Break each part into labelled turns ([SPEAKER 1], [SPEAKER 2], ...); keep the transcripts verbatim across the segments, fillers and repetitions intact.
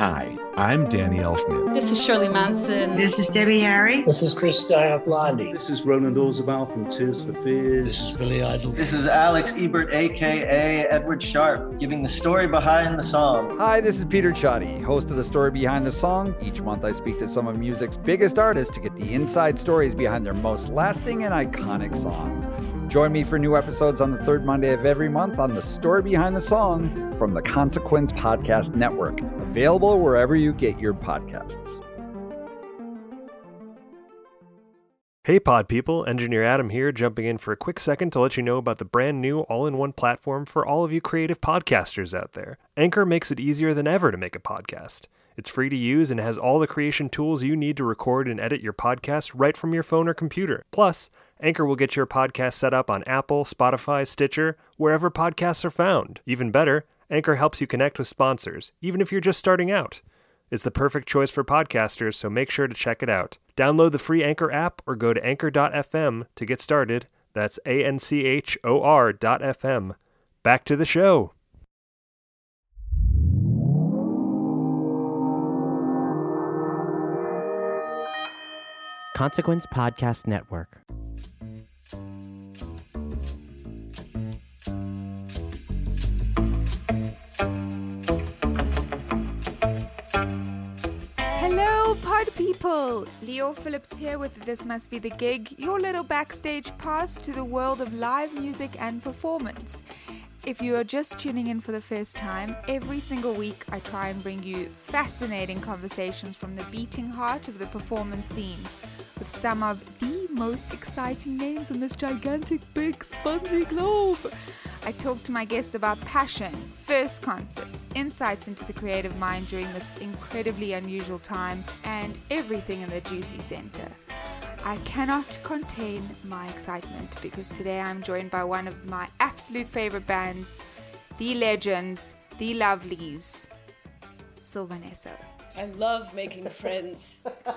[SPEAKER 1] Hi, I'm Danny Elfman.
[SPEAKER 2] This is Shirley Manson.
[SPEAKER 3] This is Debbie Harry.
[SPEAKER 4] This is Chris Stein of Blondie.
[SPEAKER 5] This is Roland Orzabal from Tears for Fears.
[SPEAKER 4] This is Billy Idol.
[SPEAKER 6] This is Alex Ebert, a k a. Edward Sharpe, giving the story behind the song.
[SPEAKER 7] Hi, this is Peter Chotty, host of The Story Behind the Song. Each month I speak to some of music's biggest artists to get the inside stories behind their most lasting and iconic songs. Join me for new episodes on the third Monday of every month on The Story Behind the Song from the Consequence Podcast Network, available wherever you get your podcasts.
[SPEAKER 8] Hey pod people, Engineer Adam here, jumping in for a quick second to let you know about the brand new all-in-one platform for all of you creative podcasters out there. Anchor makes it easier than ever to make a podcast. It's free to use and has all the creation tools you need to record and edit your podcast right from your phone or computer. Plus, Anchor will get your podcast set up on Apple, Spotify, Stitcher, wherever podcasts are found. Even better, Anchor helps you connect with sponsors, even if you're just starting out. It's the perfect choice for podcasters, so make sure to check it out. Download the free Anchor app or go to anchor dot f m to get started. That's A N C H O R dot F M. Back to the show.
[SPEAKER 9] Consequence Podcast Network.
[SPEAKER 10] Hello, pod people! Leo Phillips here with This Must Be the Gig, your little backstage pass to the world of live music and performance. If you are just tuning in for the first time, every single week I try and bring you fascinating conversations from the beating heart of the performance scene, with some of the most exciting names on this gigantic, big, spongy globe. I talk to my guest about passion, first concerts, insights into the creative mind during this incredibly unusual time, and everything in the juicy center. I cannot contain my excitement because today I'm joined by one of my absolute favorite bands, the legends, the lovelies, Sylvan Esso.
[SPEAKER 11] I love making friends.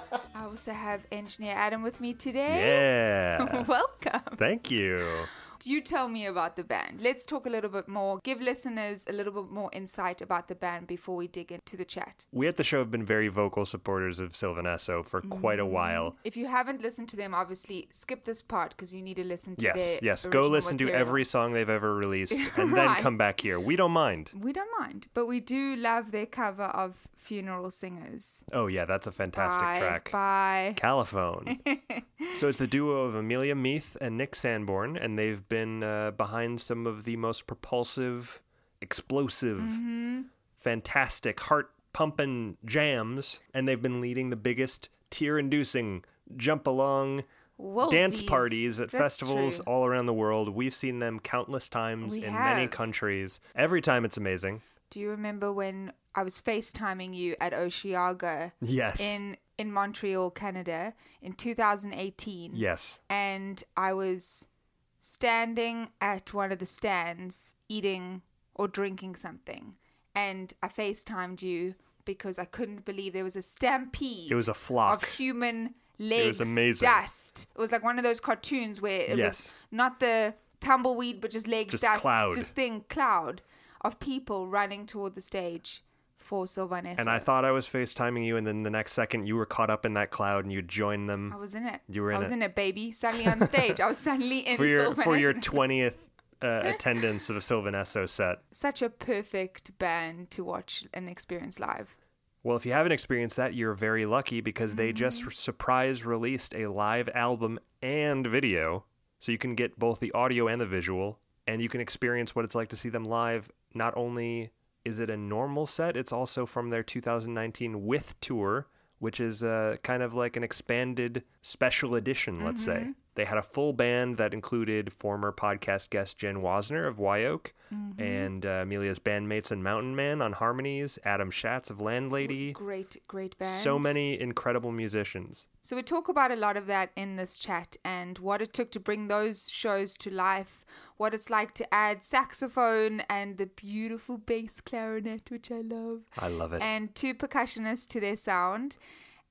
[SPEAKER 10] I also have Engineer Adam with me today.
[SPEAKER 8] Yeah.
[SPEAKER 10] Welcome.
[SPEAKER 8] Thank you.
[SPEAKER 10] You tell me about the band. Let's talk a little bit more. Give listeners a little bit more insight about the band before we dig into the chat.
[SPEAKER 8] We at the show have been very vocal supporters of Sylvan Esso for quite a while.
[SPEAKER 10] If you haven't listened to them, obviously skip this part because you need to listen to
[SPEAKER 8] yes,
[SPEAKER 10] their
[SPEAKER 8] Yes,
[SPEAKER 10] original
[SPEAKER 8] Go listen
[SPEAKER 10] material.
[SPEAKER 8] to every song they've ever released and
[SPEAKER 10] Right.
[SPEAKER 8] then come back here. We don't mind.
[SPEAKER 10] We don't mind, but we do love their cover of Funeral Singers.
[SPEAKER 8] Oh yeah, that's a fantastic
[SPEAKER 10] Bye.
[SPEAKER 8] track.
[SPEAKER 10] Bye.
[SPEAKER 8] Caliphone. So it's the duo of Amelia Meath and Nick Sanborn, and they've been uh, behind some of the most propulsive, explosive,
[SPEAKER 10] Mm-hmm.
[SPEAKER 8] fantastic, heart-pumping jams, and they've been leading the biggest tear-inducing jump-along
[SPEAKER 10] Whoa,
[SPEAKER 8] dance
[SPEAKER 10] geez.
[SPEAKER 8] parties at
[SPEAKER 10] That's
[SPEAKER 8] festivals
[SPEAKER 10] true.
[SPEAKER 8] all around the world. We've seen them countless times
[SPEAKER 10] We
[SPEAKER 8] in
[SPEAKER 10] have.
[SPEAKER 8] many countries. Every time it's amazing.
[SPEAKER 10] Do you remember when I was FaceTiming you at Oceaga
[SPEAKER 8] Yes.
[SPEAKER 10] in in Montreal, Canada, in two thousand eighteen?
[SPEAKER 8] Yes.
[SPEAKER 10] And I was standing at one of the stands eating or drinking something, and I FaceTimed you because I couldn't believe there was a stampede.
[SPEAKER 8] It was a flock.
[SPEAKER 10] Of human legs,
[SPEAKER 8] was amazing.
[SPEAKER 10] dust. It was like one of those cartoons where it
[SPEAKER 8] Yes.
[SPEAKER 10] was not the tumbleweed, but just legs,
[SPEAKER 8] Just
[SPEAKER 10] dust,
[SPEAKER 8] cloud.
[SPEAKER 10] just thin cloud of people running toward the stage for Sylvan Esso.
[SPEAKER 8] And I thought I was FaceTiming you, and then the next second you were caught up in that cloud and you joined them.
[SPEAKER 10] I was in it.
[SPEAKER 8] You were in
[SPEAKER 10] I was
[SPEAKER 8] it.
[SPEAKER 10] in it, baby. Suddenly on stage. I was suddenly in
[SPEAKER 8] for your
[SPEAKER 10] Sylvan
[SPEAKER 8] for your
[SPEAKER 10] Esso.
[SPEAKER 8] twentieth uh, attendance of a Sylvan Esso set.
[SPEAKER 10] Such a perfect band to watch and experience live.
[SPEAKER 8] Well, if you haven't experienced that, you're very lucky because
[SPEAKER 10] Mm-hmm.
[SPEAKER 8] they just surprise released a live album and video, so you can get both the audio and the visual, and you can experience what it's like to see them live. Not only is it a normal set, it's also from their two thousand nineteen With tour, which is uh, kind of like an expanded special edition, let's
[SPEAKER 10] Mm-hmm.
[SPEAKER 8] say. They had a full band that included former podcast guest Jen Wasner of Wyoke,
[SPEAKER 10] Mm-hmm.
[SPEAKER 8] and uh, Amelia's bandmates and Mountain Man on harmonies, Adam Schatz of Landlady.
[SPEAKER 10] Great, great band.
[SPEAKER 8] So many incredible musicians.
[SPEAKER 10] So we talk about a lot of that in this chat and what it took to bring those shows to life, what it's like to add saxophone and the beautiful bass clarinet, which I love.
[SPEAKER 8] I love it.
[SPEAKER 10] And two percussionists to their sound.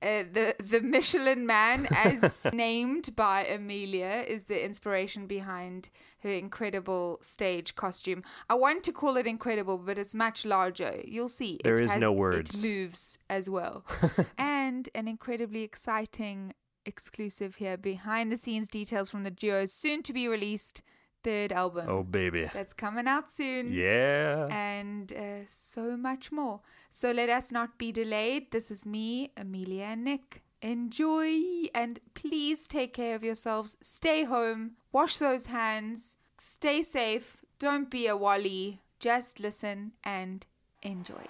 [SPEAKER 10] Uh, the the Michelin Man, as named by Amelia, is the inspiration behind her incredible stage costume. I want to call it incredible, but it's much larger. You'll see.
[SPEAKER 8] There
[SPEAKER 10] it
[SPEAKER 8] is
[SPEAKER 10] has,
[SPEAKER 8] no words.
[SPEAKER 10] It moves as well. And an incredibly exciting exclusive here, behind the scenes details from the duo's soon to be released third album.
[SPEAKER 8] Oh, baby.
[SPEAKER 10] That's coming out soon.
[SPEAKER 8] Yeah.
[SPEAKER 10] And uh, so much more. So let us not be delayed. This is me, Amelia and Nick. Enjoy, and please take care of yourselves. Stay home. Wash those hands. Stay safe. Don't be a wally. Just listen and enjoy.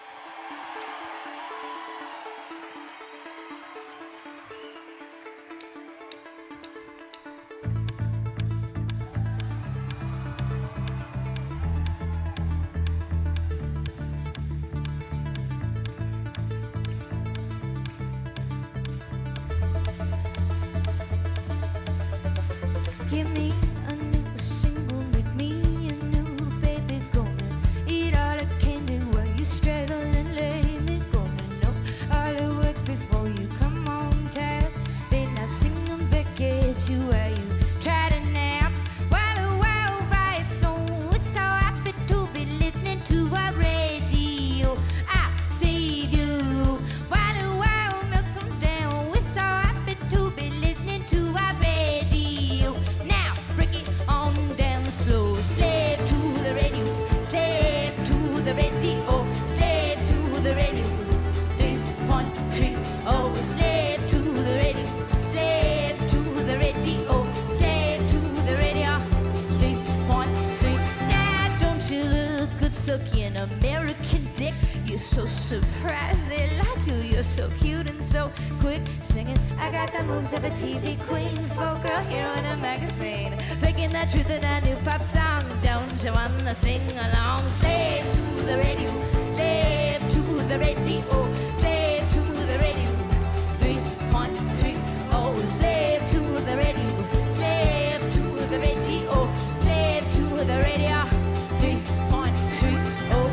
[SPEAKER 2] Give me a new single, make me a new baby. Gonna eat all the candy while you straddle and lay me. Gonna know all the words before you come on tap. Then I sing them back at you while you try to nap. While the world rides on, we're so happy to be listening to our radio. I save you. While the world melts them down, we're so happy to be listening to our radio. Now break it on down slow. Slave to the radio, slave to the radio, slave to the radio. Three point three oh, slave to the radio, slave to the radio, slave to the radio. Three point three. Now don't you look good sucking American dick? You're so surprised they like you. You're so cute and so quick singing. I got the moves of a T V queen, folk girl hero in a magazine, picking the truth in a new pop song. Don't you wanna sing along? Slave to the radio, slave to the radio, slave to the radio. Three point three oh, slave to the radio, slave to the radio, slave to the radio. Three point three oh.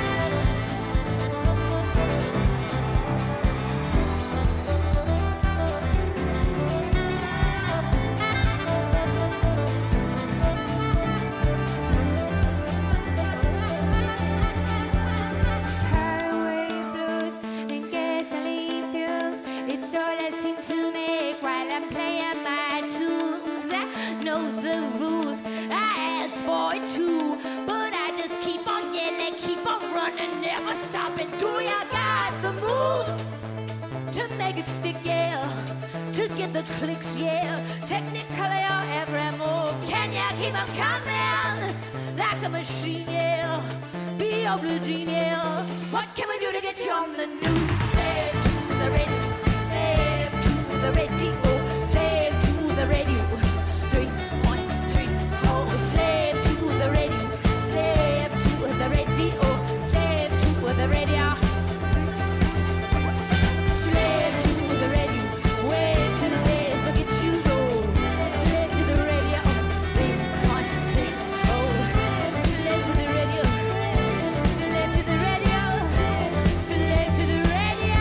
[SPEAKER 2] Highway blues and gasoline fumes, it's all I seem to make while I'm playing my tunes. I know the rules, I asked for it too, but I just keep on yelling, keep on running, never stopping. Do you got the moves to make it stick, yeah, to get the clicks, yeah, technically your every move? Can you keep on coming like a machine, yeah, be your blue jean, yeah? What can we do to get you on the news? Slave to the radio, slave to the radio, slave to the radio. Three point three oh, slave to the radio, slave to the radio, slave to the radio. Slave to the radio, way to the bed, forget you go. Slave to the radio, three point three oh, slave to the radio, slave to the radio, slave to the radio.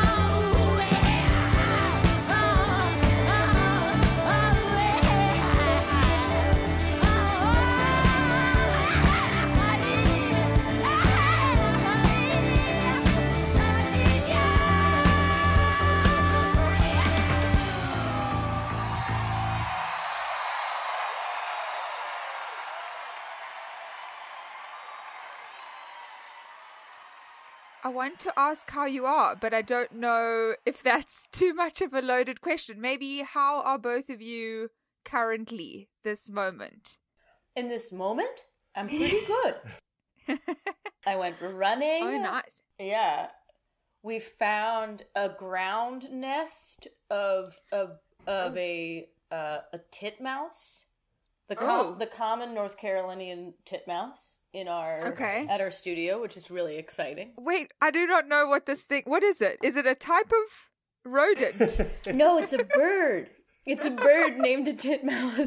[SPEAKER 10] I want to ask how you are, but I don't know if that's too much of a loaded question. Maybe how are both of you currently, this moment?
[SPEAKER 11] In this moment, I'm pretty good. I went running.
[SPEAKER 10] Oh, nice.
[SPEAKER 11] Yeah. We found a ground nest of of of
[SPEAKER 10] Oh.
[SPEAKER 11] a uh, a titmouse. The com-
[SPEAKER 10] Oh.
[SPEAKER 11] the common North Carolinian titmouse in our
[SPEAKER 10] Okay.
[SPEAKER 11] at our studio, which is really exciting.
[SPEAKER 10] Wait, I do not know what this thing... What is it? Is it a type of rodent?
[SPEAKER 11] No, it's a bird. It's a bird named a titmouse.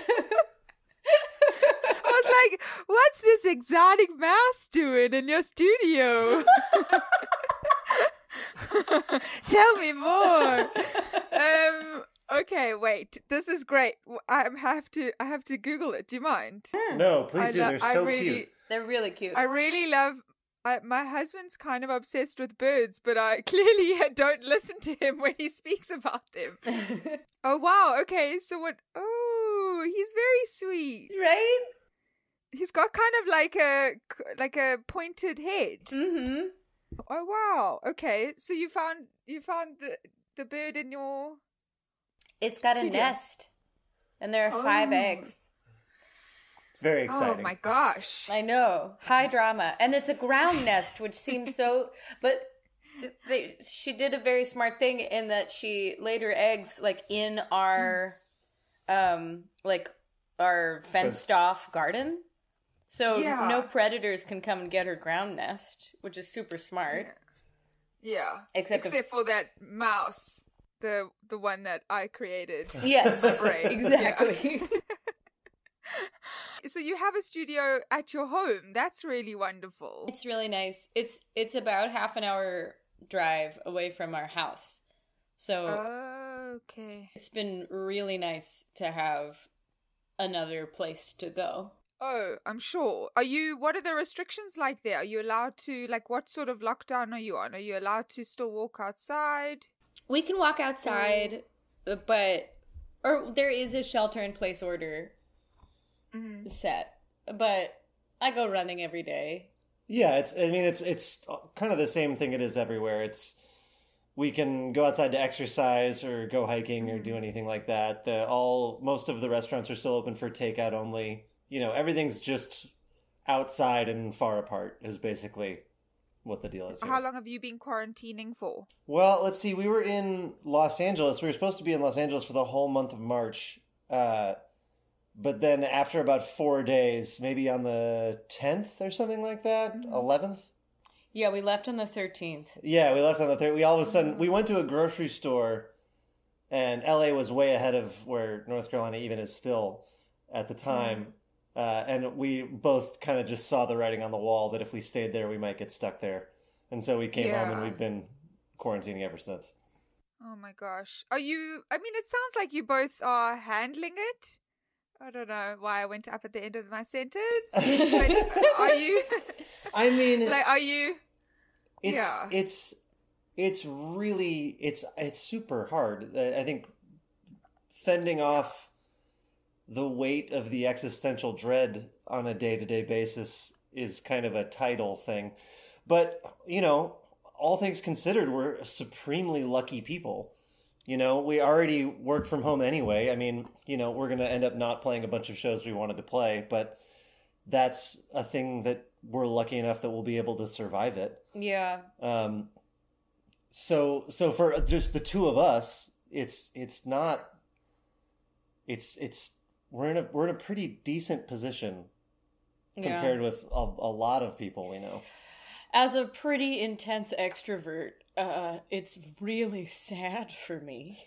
[SPEAKER 10] I was like, what's this exotic mouse doing in your studio? Tell me more. um. Okay, wait. This is great. I have to. I have to Google it. Do you mind?
[SPEAKER 3] No, please
[SPEAKER 10] I
[SPEAKER 3] do.
[SPEAKER 10] lo-
[SPEAKER 3] They're
[SPEAKER 10] I
[SPEAKER 3] so
[SPEAKER 10] really,
[SPEAKER 3] cute.
[SPEAKER 11] They're really cute.
[SPEAKER 10] I really love. I, my husband's kind of obsessed with birds, but I clearly don't listen to him when he speaks about them. Oh wow. Okay. So what? Oh, he's very sweet.
[SPEAKER 11] Right?
[SPEAKER 10] He's got kind of like a like a pointed head.
[SPEAKER 11] Mm-hmm.
[SPEAKER 10] Oh wow. Okay. So you found you found the the bird in your.
[SPEAKER 11] It's got a
[SPEAKER 10] Studio.
[SPEAKER 11] nest, and there are five
[SPEAKER 10] Oh.
[SPEAKER 11] eggs.
[SPEAKER 3] It's very exciting.
[SPEAKER 10] Oh my gosh.
[SPEAKER 11] I know, high drama, and it's a ground nest, which seems so. But they, she did a very smart thing in that she laid her eggs like in our, um, like our fenced off garden, so
[SPEAKER 10] Yeah.
[SPEAKER 11] no predators can come and get her ground nest, which is super smart.
[SPEAKER 10] Yeah.
[SPEAKER 11] Except,
[SPEAKER 10] Except for that mouse, the the one that I created.
[SPEAKER 11] if, yes,
[SPEAKER 10] Brain.
[SPEAKER 11] exactly.
[SPEAKER 10] So you have a studio at your home. That's really wonderful.
[SPEAKER 11] It's really nice. It's it's about half an hour drive away from our house. So
[SPEAKER 10] Okay.
[SPEAKER 11] it's been really nice to have another place to go.
[SPEAKER 10] Oh, I'm sure. Are you, what are the restrictions like there? Are you allowed to, like, what sort of lockdown are you on? Are you allowed to still walk outside?
[SPEAKER 11] We can walk outside, but or there is a shelter in place order
[SPEAKER 10] Mm.
[SPEAKER 11] set, but I go running every day.
[SPEAKER 3] Yeah, it's. I mean, it's it's kind of the same thing it is everywhere. It's we can go outside to exercise or go hiking or do anything like that. The all most of the restaurants are still open for takeout only. You know, everything's just outside and far apart is basically what the deal is.
[SPEAKER 10] How long have you been quarantining for?
[SPEAKER 3] Well, let's see. We were in Los Angeles. We were supposed to be in Los Angeles for the whole month of March. Uh, but then after about four days, maybe on the tenth or something like that, eleventh.
[SPEAKER 11] Yeah, we left on the thirteenth.
[SPEAKER 3] Yeah, we left on the third. We all of a sudden we went to a grocery store, and L A was way ahead of where North Carolina even is still at the time. Uh, and we both kind of just saw the writing on the wall that if we stayed there, we might get stuck there. And so we came home, and
[SPEAKER 10] Yeah.
[SPEAKER 3] we've been quarantining ever since.
[SPEAKER 10] Oh my gosh. Are you, I mean, it sounds like you both are handling it. I don't know why I went up at the end of my sentence. But are you,
[SPEAKER 3] I mean,
[SPEAKER 10] like, are you,
[SPEAKER 3] it's
[SPEAKER 10] yeah.
[SPEAKER 3] it's it's really it's it's super hard. I I think fending off the weight of the existential dread on a day-to-day basis is kind of a tidal thing. But, you know, all things considered, we're supremely lucky people. You know, we already work from home anyway. I mean, you know, we're going to end up not playing a bunch of shows we wanted to play, but that's a thing that we're lucky enough that we'll be able to survive it.
[SPEAKER 11] Yeah.
[SPEAKER 3] Um, so, so for just the two of us, it's, it's not, it's, it's, we're in a, we're in a pretty decent position
[SPEAKER 11] Yeah.
[SPEAKER 3] compared with a, a lot of people we know.
[SPEAKER 11] As a pretty intense extrovert, uh, it's really sad for me.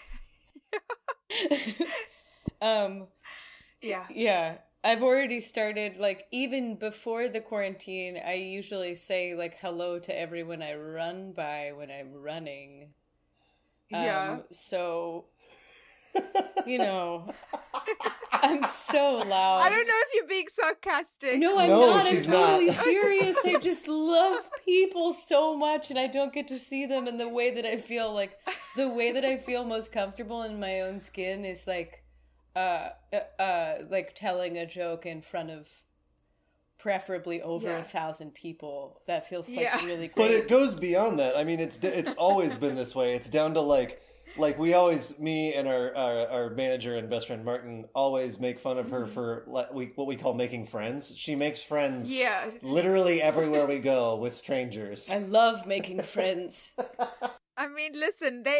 [SPEAKER 11] um,
[SPEAKER 10] yeah.
[SPEAKER 11] yeah. I've already started, like, even before the quarantine, I usually say, like, hello to everyone I run by when I'm running. Um,
[SPEAKER 10] Yeah.
[SPEAKER 11] So, you know, I'm so loud.
[SPEAKER 10] I don't know if you're being sarcastic.
[SPEAKER 11] No, I'm
[SPEAKER 3] No,
[SPEAKER 11] not. I'm
[SPEAKER 3] she's
[SPEAKER 11] totally
[SPEAKER 3] not.
[SPEAKER 11] serious. I just love people so much, and I don't get to see them in the way that I feel like the way that I feel most comfortable in my own skin is like, uh, uh, uh like telling a joke in front of preferably over
[SPEAKER 10] Yeah.
[SPEAKER 11] a thousand people. That feels like
[SPEAKER 10] Yeah.
[SPEAKER 11] really great.
[SPEAKER 3] But it goes beyond that. I mean, it's it's always been this way. It's down to like, like we always, me and our our, our manager and best friend Martin always make fun of her for like, we, what we call making friends. She makes friends
[SPEAKER 10] Yeah.
[SPEAKER 3] literally everywhere we go with strangers.
[SPEAKER 11] I love making friends.
[SPEAKER 10] I mean, listen, they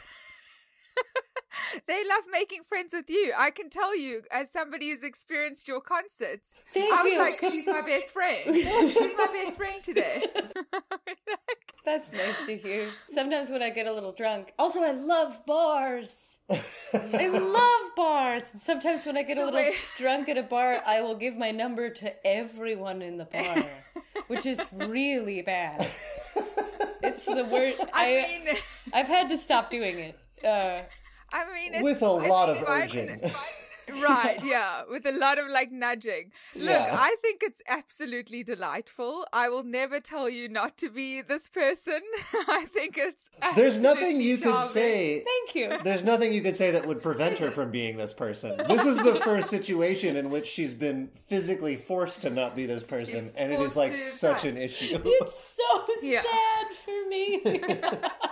[SPEAKER 10] they love making friends with you. I can tell you, as somebody who's experienced your concerts.
[SPEAKER 11] Thank
[SPEAKER 10] I was
[SPEAKER 11] you.
[SPEAKER 10] like, she's my best friend. She's my best friend today.
[SPEAKER 11] That's nice to hear. Sometimes when I get a little drunk. Also, I love bars. I love bars. And sometimes when I get
[SPEAKER 10] So
[SPEAKER 11] a little
[SPEAKER 10] wait-
[SPEAKER 11] drunk at a bar, I will give my number to everyone in the bar, which is really bad. It's the word. I,
[SPEAKER 10] I mean,
[SPEAKER 11] I've had to stop doing it. Uh,
[SPEAKER 10] I mean, it's,
[SPEAKER 3] With a lot
[SPEAKER 10] it's
[SPEAKER 3] of
[SPEAKER 10] fun.
[SPEAKER 3] urging.
[SPEAKER 10] Right, yeah, with a lot of like nudging. Look,
[SPEAKER 3] Yeah.
[SPEAKER 10] I think it's absolutely delightful. I will never tell you not to be this person. I think it's
[SPEAKER 3] There's nothing
[SPEAKER 10] absolutely
[SPEAKER 3] you could
[SPEAKER 10] charming.
[SPEAKER 3] say.
[SPEAKER 11] thank you.
[SPEAKER 3] There's nothing you could say that would prevent her from being this person. This is the first situation in which she's been physically forced to not be this person, and it is
[SPEAKER 10] Forced
[SPEAKER 3] like
[SPEAKER 10] to-
[SPEAKER 3] such an issue.
[SPEAKER 11] It's so
[SPEAKER 10] Yeah.
[SPEAKER 11] sad for me.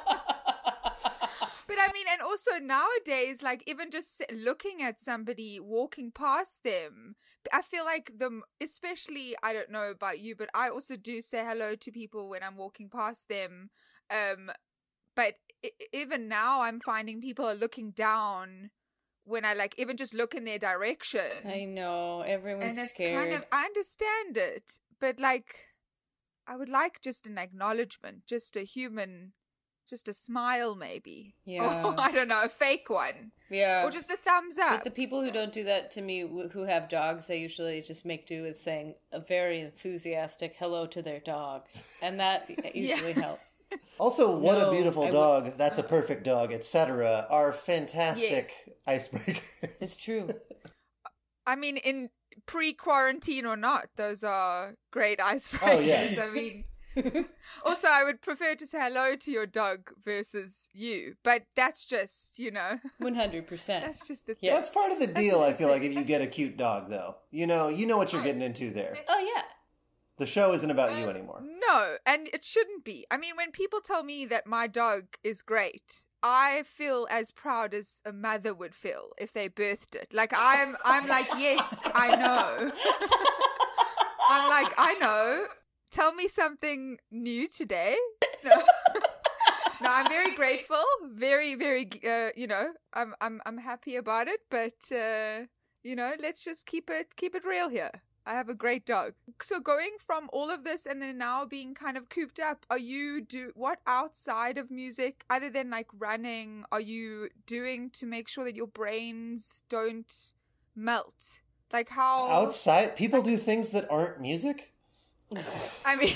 [SPEAKER 10] But I mean, and also nowadays, like even just looking at somebody walking past them, I feel like the, especially, I don't know about you, but I also do say hello to people when I'm walking past them. Um, but I- even now I'm finding people are looking down when I like even just look in their direction.
[SPEAKER 11] I know everyone's
[SPEAKER 10] and it's
[SPEAKER 11] scared.
[SPEAKER 10] kind of, I understand it, but like, I would like just an acknowledgement, just a human, just a smile maybe.
[SPEAKER 11] Yeah.
[SPEAKER 10] Or, I don't know, a fake one.
[SPEAKER 11] yeah.
[SPEAKER 10] Or just a thumbs up.
[SPEAKER 11] But the people who don't do that to me, wh- who have dogs, I usually just make do with saying a very enthusiastic hello to their dog, and that usually helps.
[SPEAKER 3] Also, what
[SPEAKER 11] No,
[SPEAKER 3] a beautiful
[SPEAKER 11] I
[SPEAKER 3] dog,
[SPEAKER 11] would-
[SPEAKER 3] that's a perfect dog, et cetera are fantastic
[SPEAKER 10] Yes.
[SPEAKER 3] icebreakers.
[SPEAKER 11] It's true.
[SPEAKER 10] I mean, in pre-quarantine or not, those are great icebreakers.
[SPEAKER 3] Oh, yeah.
[SPEAKER 10] I mean, also, I would prefer to say hello to your dog versus you, but that's just, you know,
[SPEAKER 11] One hundred percent.
[SPEAKER 10] that's just the thing.
[SPEAKER 11] Yeah.
[SPEAKER 3] That's part of the deal, I feel like, if you get a cute dog, though. You know, you know what you're getting into there.
[SPEAKER 11] Oh yeah.
[SPEAKER 3] The show isn't about you anymore.
[SPEAKER 10] No, and it shouldn't be. I mean, when people tell me that my dog is great, I feel as proud as a mother would feel if they birthed it. Like I'm, I'm like, yes, I know. I'm like, I know. Tell me something new today. No, no, I'm very grateful. Very, very. Uh, you know, I'm, I'm, I'm happy about it. But uh, you know, let's just keep it, keep it real here. I have a great dog. So going from all of this and then now being kind of cooped up, are you do what outside of music, other than like running, are you doing to make sure that your brains don't melt? Like how
[SPEAKER 3] Outside, people do things that aren't music?
[SPEAKER 10] I mean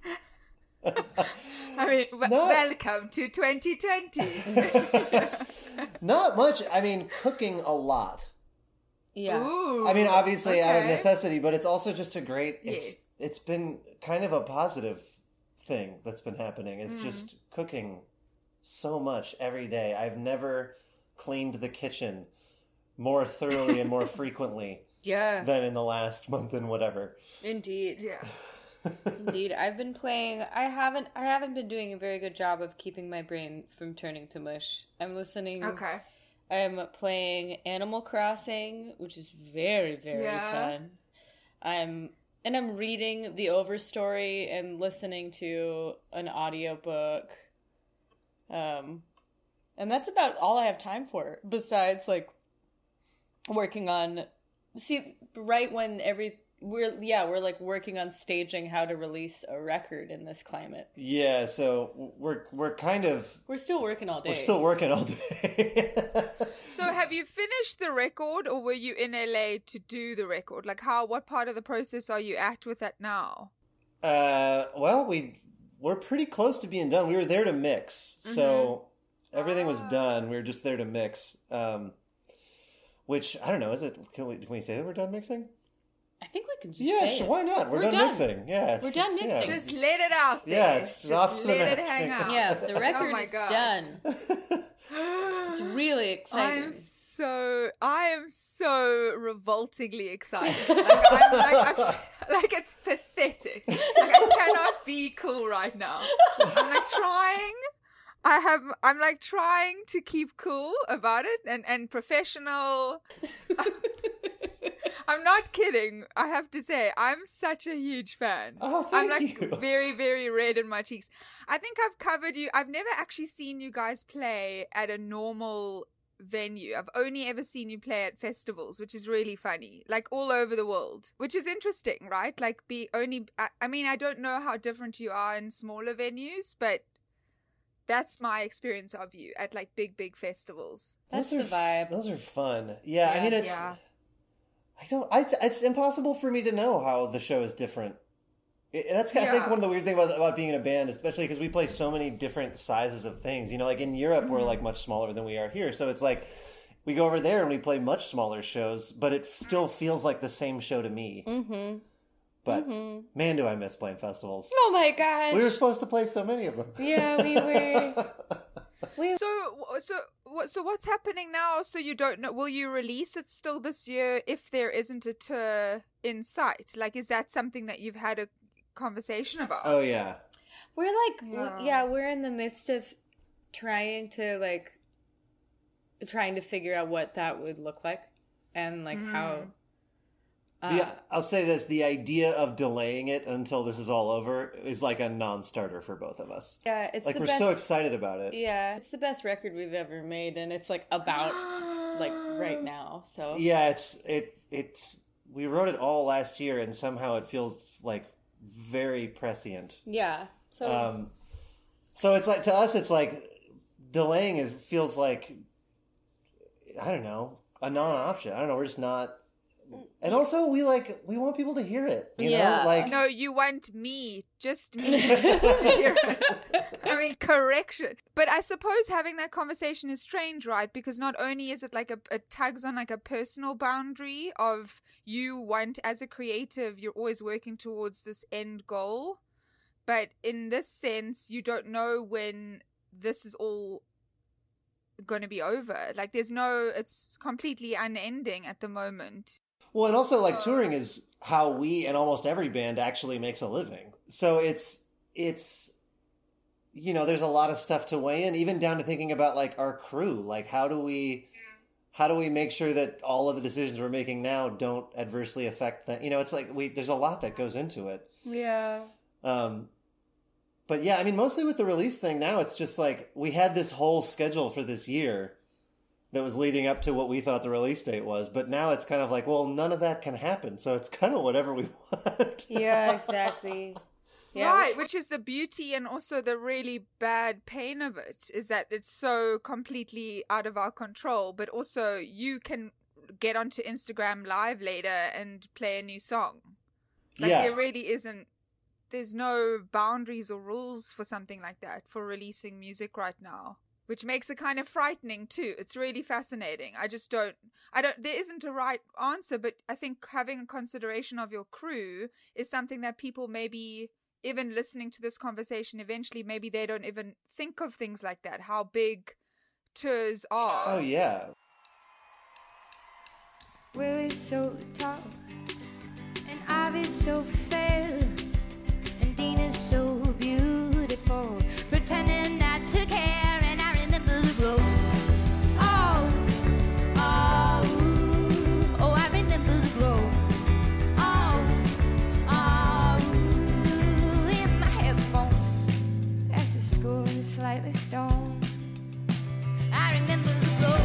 [SPEAKER 10] I mean w-
[SPEAKER 3] No.
[SPEAKER 10] welcome to twenty twenty.
[SPEAKER 3] Not much. I mean, cooking a lot.
[SPEAKER 11] Yeah.
[SPEAKER 10] Ooh,
[SPEAKER 3] I mean, obviously out of
[SPEAKER 10] okay.
[SPEAKER 3] necessity, but it's also just a great. It's,
[SPEAKER 10] Yes.
[SPEAKER 3] it's been kind of a positive thing that's been happening. It's
[SPEAKER 10] Mm.
[SPEAKER 3] just cooking so much every day. I've never cleaned the kitchen more thoroughly and more frequently
[SPEAKER 11] Yeah.
[SPEAKER 3] than in the last month and whatever.
[SPEAKER 11] Indeed.
[SPEAKER 10] Yeah.
[SPEAKER 11] Indeed. I've been playing. I haven't. I haven't been doing a very good job of keeping my brain from turning to mush. I'm listening.
[SPEAKER 10] Okay.
[SPEAKER 11] I'm playing Animal Crossing, which is very, very
[SPEAKER 10] Yeah.
[SPEAKER 11] fun. I'm and I'm reading the Overstory and listening to an audiobook. Um and that's about all I have time for, besides like working on see right when every we're yeah, we're like working on staging how to release a record in this climate.
[SPEAKER 3] Yeah, so we're we're kind of
[SPEAKER 11] We're still working all day.
[SPEAKER 3] we're still working all day.
[SPEAKER 10] So have you finished the record or were you in L A to do the record? Like how what part of the process are you at with that now?
[SPEAKER 3] Uh, well, we we're pretty close to being done. We were there to mix, so everything was
[SPEAKER 10] Ah.
[SPEAKER 3] done. We were just there to mix. Um, which I don't know. Is it? Can we can we say that we're done mixing?
[SPEAKER 11] I think we can just
[SPEAKER 3] Yeah,
[SPEAKER 11] say
[SPEAKER 3] sure,
[SPEAKER 11] it.
[SPEAKER 3] why not? We're,
[SPEAKER 11] We're
[SPEAKER 3] done,
[SPEAKER 11] done.
[SPEAKER 3] mixing. Yeah, it's,
[SPEAKER 11] We're done
[SPEAKER 3] it's- yeah.
[SPEAKER 11] mixing.
[SPEAKER 10] Just let it out there.
[SPEAKER 3] Yeah, it's
[SPEAKER 10] Just
[SPEAKER 3] off to the
[SPEAKER 10] let it
[SPEAKER 3] next
[SPEAKER 10] hang
[SPEAKER 3] thing.
[SPEAKER 10] out.
[SPEAKER 11] Yeah, the record
[SPEAKER 10] Oh my
[SPEAKER 11] is
[SPEAKER 10] God.
[SPEAKER 11] done. It's really exciting.
[SPEAKER 10] I'm so I am so revoltingly excited. Like I'm like I f- like it's pathetic. Like I cannot be cool right now. I'm like trying. I have I'm like trying to keep cool about it and and professional. I'm not kidding. I have to say, I'm such a huge fan.
[SPEAKER 3] Oh,
[SPEAKER 10] I'm
[SPEAKER 3] thank
[SPEAKER 10] like
[SPEAKER 3] you.
[SPEAKER 10] very, very red in my cheeks. I think I've covered you. I've never actually seen you guys play at a normal venue. I've only ever seen you play at festivals, which is really funny, like all over the world, which is interesting, right? Like be only, I, I mean, I don't know how different you are in smaller venues, but that's my experience of you at like big, big festivals.
[SPEAKER 11] That's
[SPEAKER 3] Those
[SPEAKER 11] the
[SPEAKER 3] are-
[SPEAKER 11] vibe.
[SPEAKER 3] Those are fun. Yeah, I
[SPEAKER 11] Yeah.
[SPEAKER 3] mean, it's.
[SPEAKER 10] Yeah.
[SPEAKER 3] I don't. I, it's impossible for me to know how the show is different It, that's kind of, I
[SPEAKER 10] Yeah.
[SPEAKER 3] think one of the weird things about, about being in a band, especially because we play so many different sizes of things. You know, like in Europe, we're like much smaller than we are here. So it's like we go over there and we play much smaller shows, but it still feels like the same show to me.
[SPEAKER 11] Mm-hmm.
[SPEAKER 3] But
[SPEAKER 11] Mm-hmm.
[SPEAKER 3] man, do I miss playing festivals.
[SPEAKER 11] Oh my gosh.
[SPEAKER 3] We were supposed to play so many of them.
[SPEAKER 11] Yeah, we were. we...
[SPEAKER 10] So, so, what? So, what's happening now? So, you don't know. Will you release it still this year if there isn't a tour in sight? Like, is that something that you've had a conversation about?
[SPEAKER 3] Oh yeah.
[SPEAKER 11] We're like,
[SPEAKER 10] Yeah.
[SPEAKER 11] yeah, we're in the midst of trying to like, trying to figure out what that would look like, and like how. Uh,
[SPEAKER 3] The, I'll say this: the idea of delaying it until this is all over is like a non-starter for both of us.
[SPEAKER 11] yeah, it's
[SPEAKER 3] Like
[SPEAKER 11] the
[SPEAKER 3] we're
[SPEAKER 11] best.
[SPEAKER 3] so excited about it.
[SPEAKER 11] Yeah, it's the best record we've ever made, and it's like about like right now. So
[SPEAKER 3] Yeah, it's it it's we wrote it all last year, and somehow it feels like very prescient.
[SPEAKER 11] yeah. So
[SPEAKER 3] Um, so it's like to us, it's like delaying is feels like I don't know a non-option. I don't know. We're just not. And also, we like we want people to hear it. You
[SPEAKER 11] Yeah.
[SPEAKER 3] know, like
[SPEAKER 10] No, you want me, just me, to hear it. I mean, correction. But I suppose having that conversation is strange, right? Because not only is it like a, it tugs on like a personal boundary of you want, as a creative, you're always working towards this end goal. But in this sense, you don't know when this is all going to be over. Like, there's no, it's completely unending at the moment.
[SPEAKER 3] Well, and also like touring is how we and almost every band actually makes a living. So it's it's you know, there's a lot of stuff to weigh in, even down to thinking about like our crew. Like how do we how do we make sure that all of the decisions we're making now don't adversely affect that? You know, it's like we there's a lot that goes into it.
[SPEAKER 11] yeah,
[SPEAKER 3] Um but yeah, I mean mostly with the release thing now it's just like we had this whole schedule for this year that was leading up to what we thought the release date was, but now it's kind of like, well, none of that can happen, so it's kind of whatever we want.
[SPEAKER 11] yeah, exactly. Yeah,
[SPEAKER 10] Right, which is the beauty and also the really bad pain of it, is that it's so completely out of our control, but also you can get onto Instagram Live later and play a new song. Like,
[SPEAKER 3] Yeah.
[SPEAKER 10] there really isn't, there's no boundaries or rules for something like that, for releasing music right now. Which makes it kind of frightening too. It's really fascinating. I just don't, I don't, there isn't a right answer, but I think having a consideration of your crew is something that people maybe, even listening to this conversation eventually, maybe they don't even think of things like that, how big tours are.
[SPEAKER 3] Oh yeah.
[SPEAKER 2] Willie's so tall, and Ivy's so fair, and Dean is so beautiful, pretending not to care. And I remember the glow. Oh, oh, ooh, oh, I remember the glow. Oh, oh, ooh, in my headphones after school is slightly stoned. I remember the glow.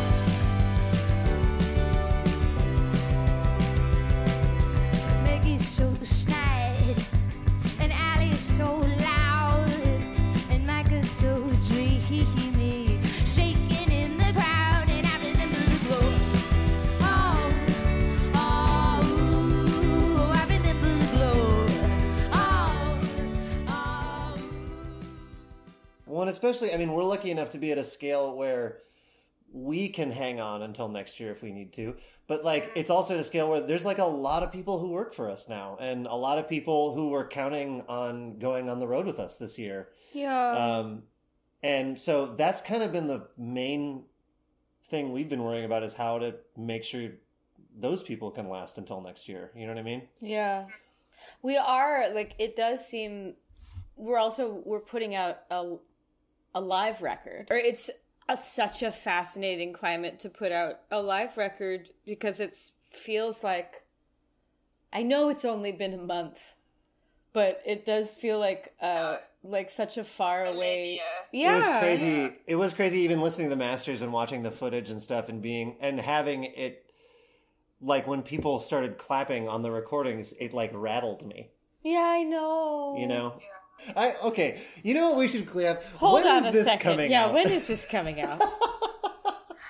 [SPEAKER 2] Maggie's so snide, and Allie's so loud, and Micah's so dreamy, shaking in the crowd, and I remember the glow. Oh, oh, ooh, I remember the glow. Oh, oh.
[SPEAKER 3] Well, and especially, I mean, we're lucky enough to be at a scale where we can hang on until next year if we need to. But, like, it's also at a scale where there's, like, a lot of people who work for us now, and a lot of people who were counting on going on the road with us this year.
[SPEAKER 11] yeah.
[SPEAKER 3] Um, and so that's kind of been the main thing we've been worrying about, is how to make sure those people can last until next year. You know what I mean?
[SPEAKER 11] Yeah. We are, like, it does seem, we're also, we're putting out a, a live record. Or it's a, such a fascinating climate to put out a live record, because it feels like, I know it's only been a month, but it does feel like, uh, like such a far away. Yeah.
[SPEAKER 3] It was crazy. It was crazy even listening to the masters and watching the footage and stuff, and being, and having it, like, when people started clapping on the recordings, it, like, rattled me.
[SPEAKER 11] Yeah, I know.
[SPEAKER 3] You know? I okay. You know what we should clear up?
[SPEAKER 11] Hold
[SPEAKER 3] When
[SPEAKER 11] on
[SPEAKER 3] is
[SPEAKER 11] a
[SPEAKER 3] this
[SPEAKER 11] second.
[SPEAKER 3] coming
[SPEAKER 11] Yeah,
[SPEAKER 3] out?
[SPEAKER 11] when is this coming out?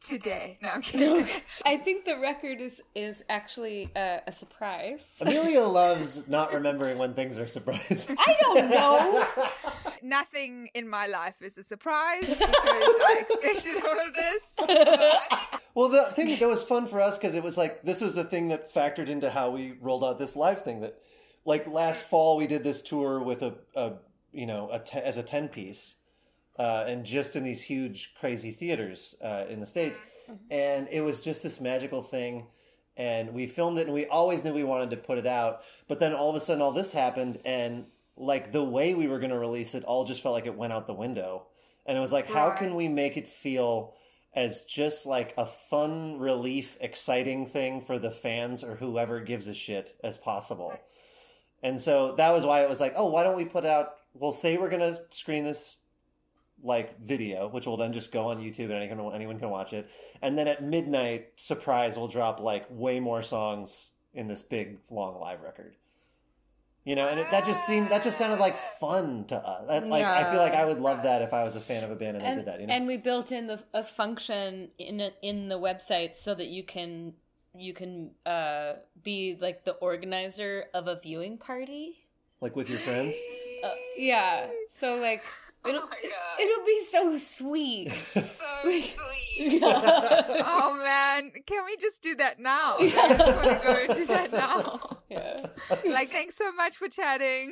[SPEAKER 10] today. No, I'm kidding.
[SPEAKER 11] I think the record is is actually uh, a surprise.
[SPEAKER 3] Amelia loves not remembering when things are surprises.
[SPEAKER 11] I don't know.
[SPEAKER 10] Nothing in my life is a surprise because I expected all of this.
[SPEAKER 3] Well, the thing that was fun for us, because it was like, this was the thing that factored into how we rolled out this live thing. That, like, last fall we did this tour with a, a you know, a te- as a ten piece, uh, and just in these huge, crazy theaters uh, in the States, and it was just this magical thing. And we filmed it, and we always knew we wanted to put it out. But then all of a sudden, all this happened, and like the way we were going to release it, all just felt like it went out the window. And it was like, how can we make it feel as just like a fun, relief, exciting thing for the fans or whoever gives a shit as possible? And so that was why it was like, oh, why don't we put out, we'll say we're going to screen this like video, which will then just go on YouTube and anyone, anyone can watch it. And then at midnight, surprise, we'll drop like way more songs in this big, long live record. You know, and it, that just seemed, that just sounded like fun to us. That, like,
[SPEAKER 11] No.
[SPEAKER 3] I feel like I would love that if I was a fan of a band and,
[SPEAKER 11] and,
[SPEAKER 3] they did that, you know?
[SPEAKER 11] and we built in the a function in a, in the website so that you can you can uh, be like the organizer of a viewing party.
[SPEAKER 3] Like with your friends?
[SPEAKER 11] Uh, yeah. So like it'll
[SPEAKER 10] Oh my God.
[SPEAKER 11] it'll be so sweet.
[SPEAKER 10] So sweet.
[SPEAKER 11] Yeah.
[SPEAKER 10] Oh man, can we just do that now? I just want to go and do that now.
[SPEAKER 11] Yeah.
[SPEAKER 10] Like, thanks so much for chatting.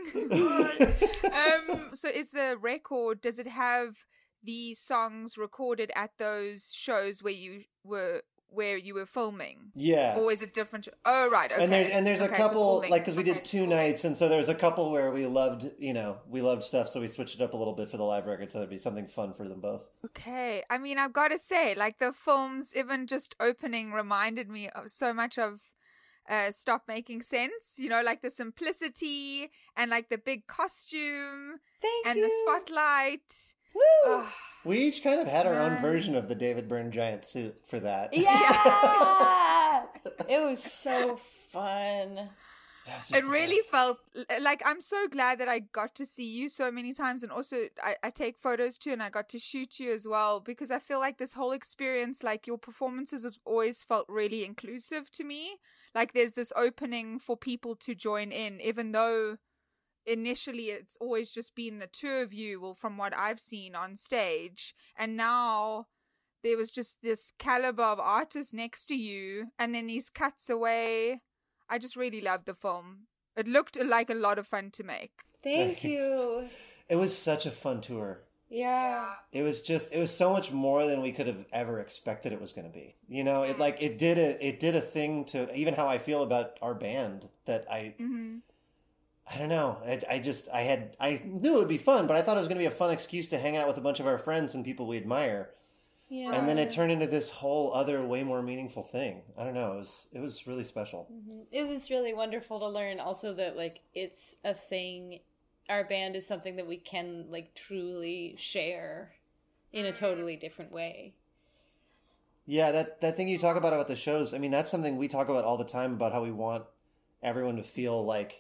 [SPEAKER 10] um, so is the record, does it have the songs recorded at those shows where you were where you were filming?
[SPEAKER 3] Yeah.
[SPEAKER 10] Or is it different? Oh, right. Okay.
[SPEAKER 3] And, there, and there's
[SPEAKER 10] Okay,
[SPEAKER 3] a
[SPEAKER 10] so it's all
[SPEAKER 3] couple,
[SPEAKER 10] linked.
[SPEAKER 3] like, because we
[SPEAKER 10] Okay,
[SPEAKER 3] did
[SPEAKER 10] so
[SPEAKER 3] two
[SPEAKER 10] it's all linked.
[SPEAKER 3] nights, and so there was a couple where we loved, you know, we loved stuff, so we switched it up a little bit for the live record, so there'd be something fun for them both.
[SPEAKER 10] Okay. I mean, I've got to say, like, the film's even just opening reminded me of so much of uh, Stop Making Sense. You know, like the simplicity and, like, the big costume
[SPEAKER 11] Thank
[SPEAKER 10] and
[SPEAKER 11] you.
[SPEAKER 10] the spotlight.
[SPEAKER 11] Woo!
[SPEAKER 10] Oh,
[SPEAKER 3] We each kind of had our own
[SPEAKER 10] Man.
[SPEAKER 3] version of the David Byrne giant suit for that.
[SPEAKER 11] Yeah. It was so fun.
[SPEAKER 3] That was just
[SPEAKER 10] it
[SPEAKER 3] the
[SPEAKER 10] really
[SPEAKER 3] best.
[SPEAKER 10] felt like I'm so glad that I got to see you so many times, and also I, I take photos too, and I got to shoot you as well, because I feel like this whole experience, like your performances, has always felt really inclusive to me. Like there's this opening for people to join in, even though initially it's always just been the two of you, well, from what I've seen on stage, and now there was just this caliber of artist next to you, and then these cuts away. I just really loved the film. It looked like a lot of fun to make.
[SPEAKER 11] Thank
[SPEAKER 3] Thanks.
[SPEAKER 11] you.
[SPEAKER 3] It was such a fun tour.
[SPEAKER 11] Yeah.
[SPEAKER 3] It was just, it was so much more than we could have ever expected it was going to be. You know, it like, it did a, it did a thing to even how I feel about our band that I,
[SPEAKER 10] Mm-hmm.
[SPEAKER 3] I don't know. I, I just, I had, I knew it would be fun, but I thought it was going to be a fun excuse to hang out with a bunch of our friends and people we admire.
[SPEAKER 11] Yeah.
[SPEAKER 3] And then it turned into this whole other, way more meaningful thing. I don't know. It was, it was really special.
[SPEAKER 11] Mhm. It was really wonderful to learn also that like it's a thing. Our band is something that we can like truly share in a totally different way.
[SPEAKER 3] Yeah, that, that thing you talk about about the shows, I mean, that's something we talk about all the time, about how we want everyone to feel like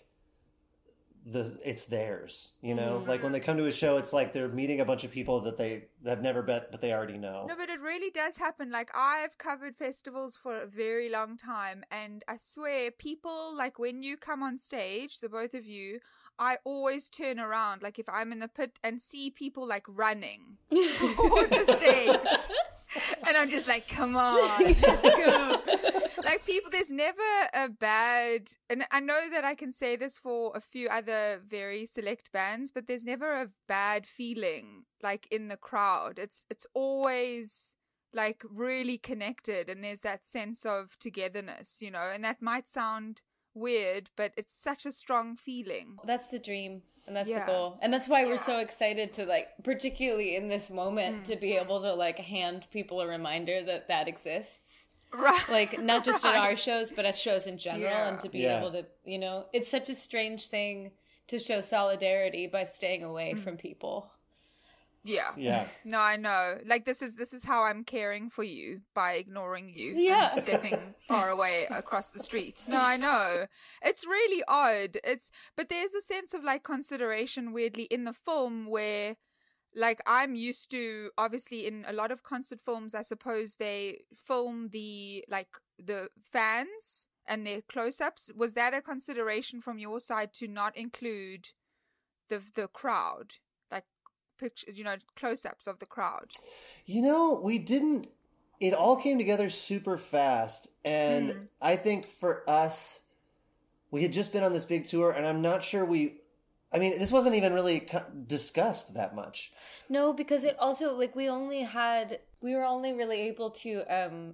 [SPEAKER 3] the it's theirs, you know?
[SPEAKER 10] Mm-hmm.
[SPEAKER 3] Like when they come to a show, it's like they're meeting a bunch of people that they have never met, but they already know.
[SPEAKER 10] No, but it really does happen. Like, I've covered festivals for a very long time, and I swear, people, like, when you come on stage, the both of you, I always turn around, like, if I'm in the pit and see people, like, running toward the stage. And I'm just like, come on, let's go. Like, people, there's never a bad, and I know that I can say this for a few other very select bands, but there's never a bad feeling, like, in the crowd. It's, it's always, like, really connected, and there's that sense of togetherness, you know, and that might sound weird, but it's such a strong feeling.
[SPEAKER 11] That's the dream. And that's
[SPEAKER 10] Yeah.
[SPEAKER 11] the goal. And that's why we're so excited to, like, particularly in this moment,
[SPEAKER 10] Mm.
[SPEAKER 11] to be able to, like, hand people a reminder that that exists.
[SPEAKER 10] Right.
[SPEAKER 11] Like, not just at our
[SPEAKER 10] Right.
[SPEAKER 11] shows, but at shows in general.
[SPEAKER 10] Yeah.
[SPEAKER 11] And to be
[SPEAKER 3] Yeah.
[SPEAKER 11] able to, you know, it's such a strange thing to show solidarity by staying away
[SPEAKER 10] Mm.
[SPEAKER 11] from people.
[SPEAKER 10] Yeah.
[SPEAKER 3] Yeah.
[SPEAKER 10] No, I know. Like, this is this is how I'm caring for you, by ignoring you
[SPEAKER 11] Yeah.
[SPEAKER 10] and stepping far away across the street. No, I know. It's really odd. It's but there's a sense of like consideration weirdly in the film where like I'm used to, obviously in a lot of concert films, I suppose they film the, like the fans and their close-ups. Was that a consideration from your side to not include the the crowd? Like pictures, you know, close-ups of the crowd?
[SPEAKER 3] You know, we didn't, it all came together super fast. And mm. I think for us, we had just been on this big tour, and I'm not sure we, I mean, this wasn't even really discussed that much.
[SPEAKER 11] No, because it also, like, we only had, we were only really able to, um,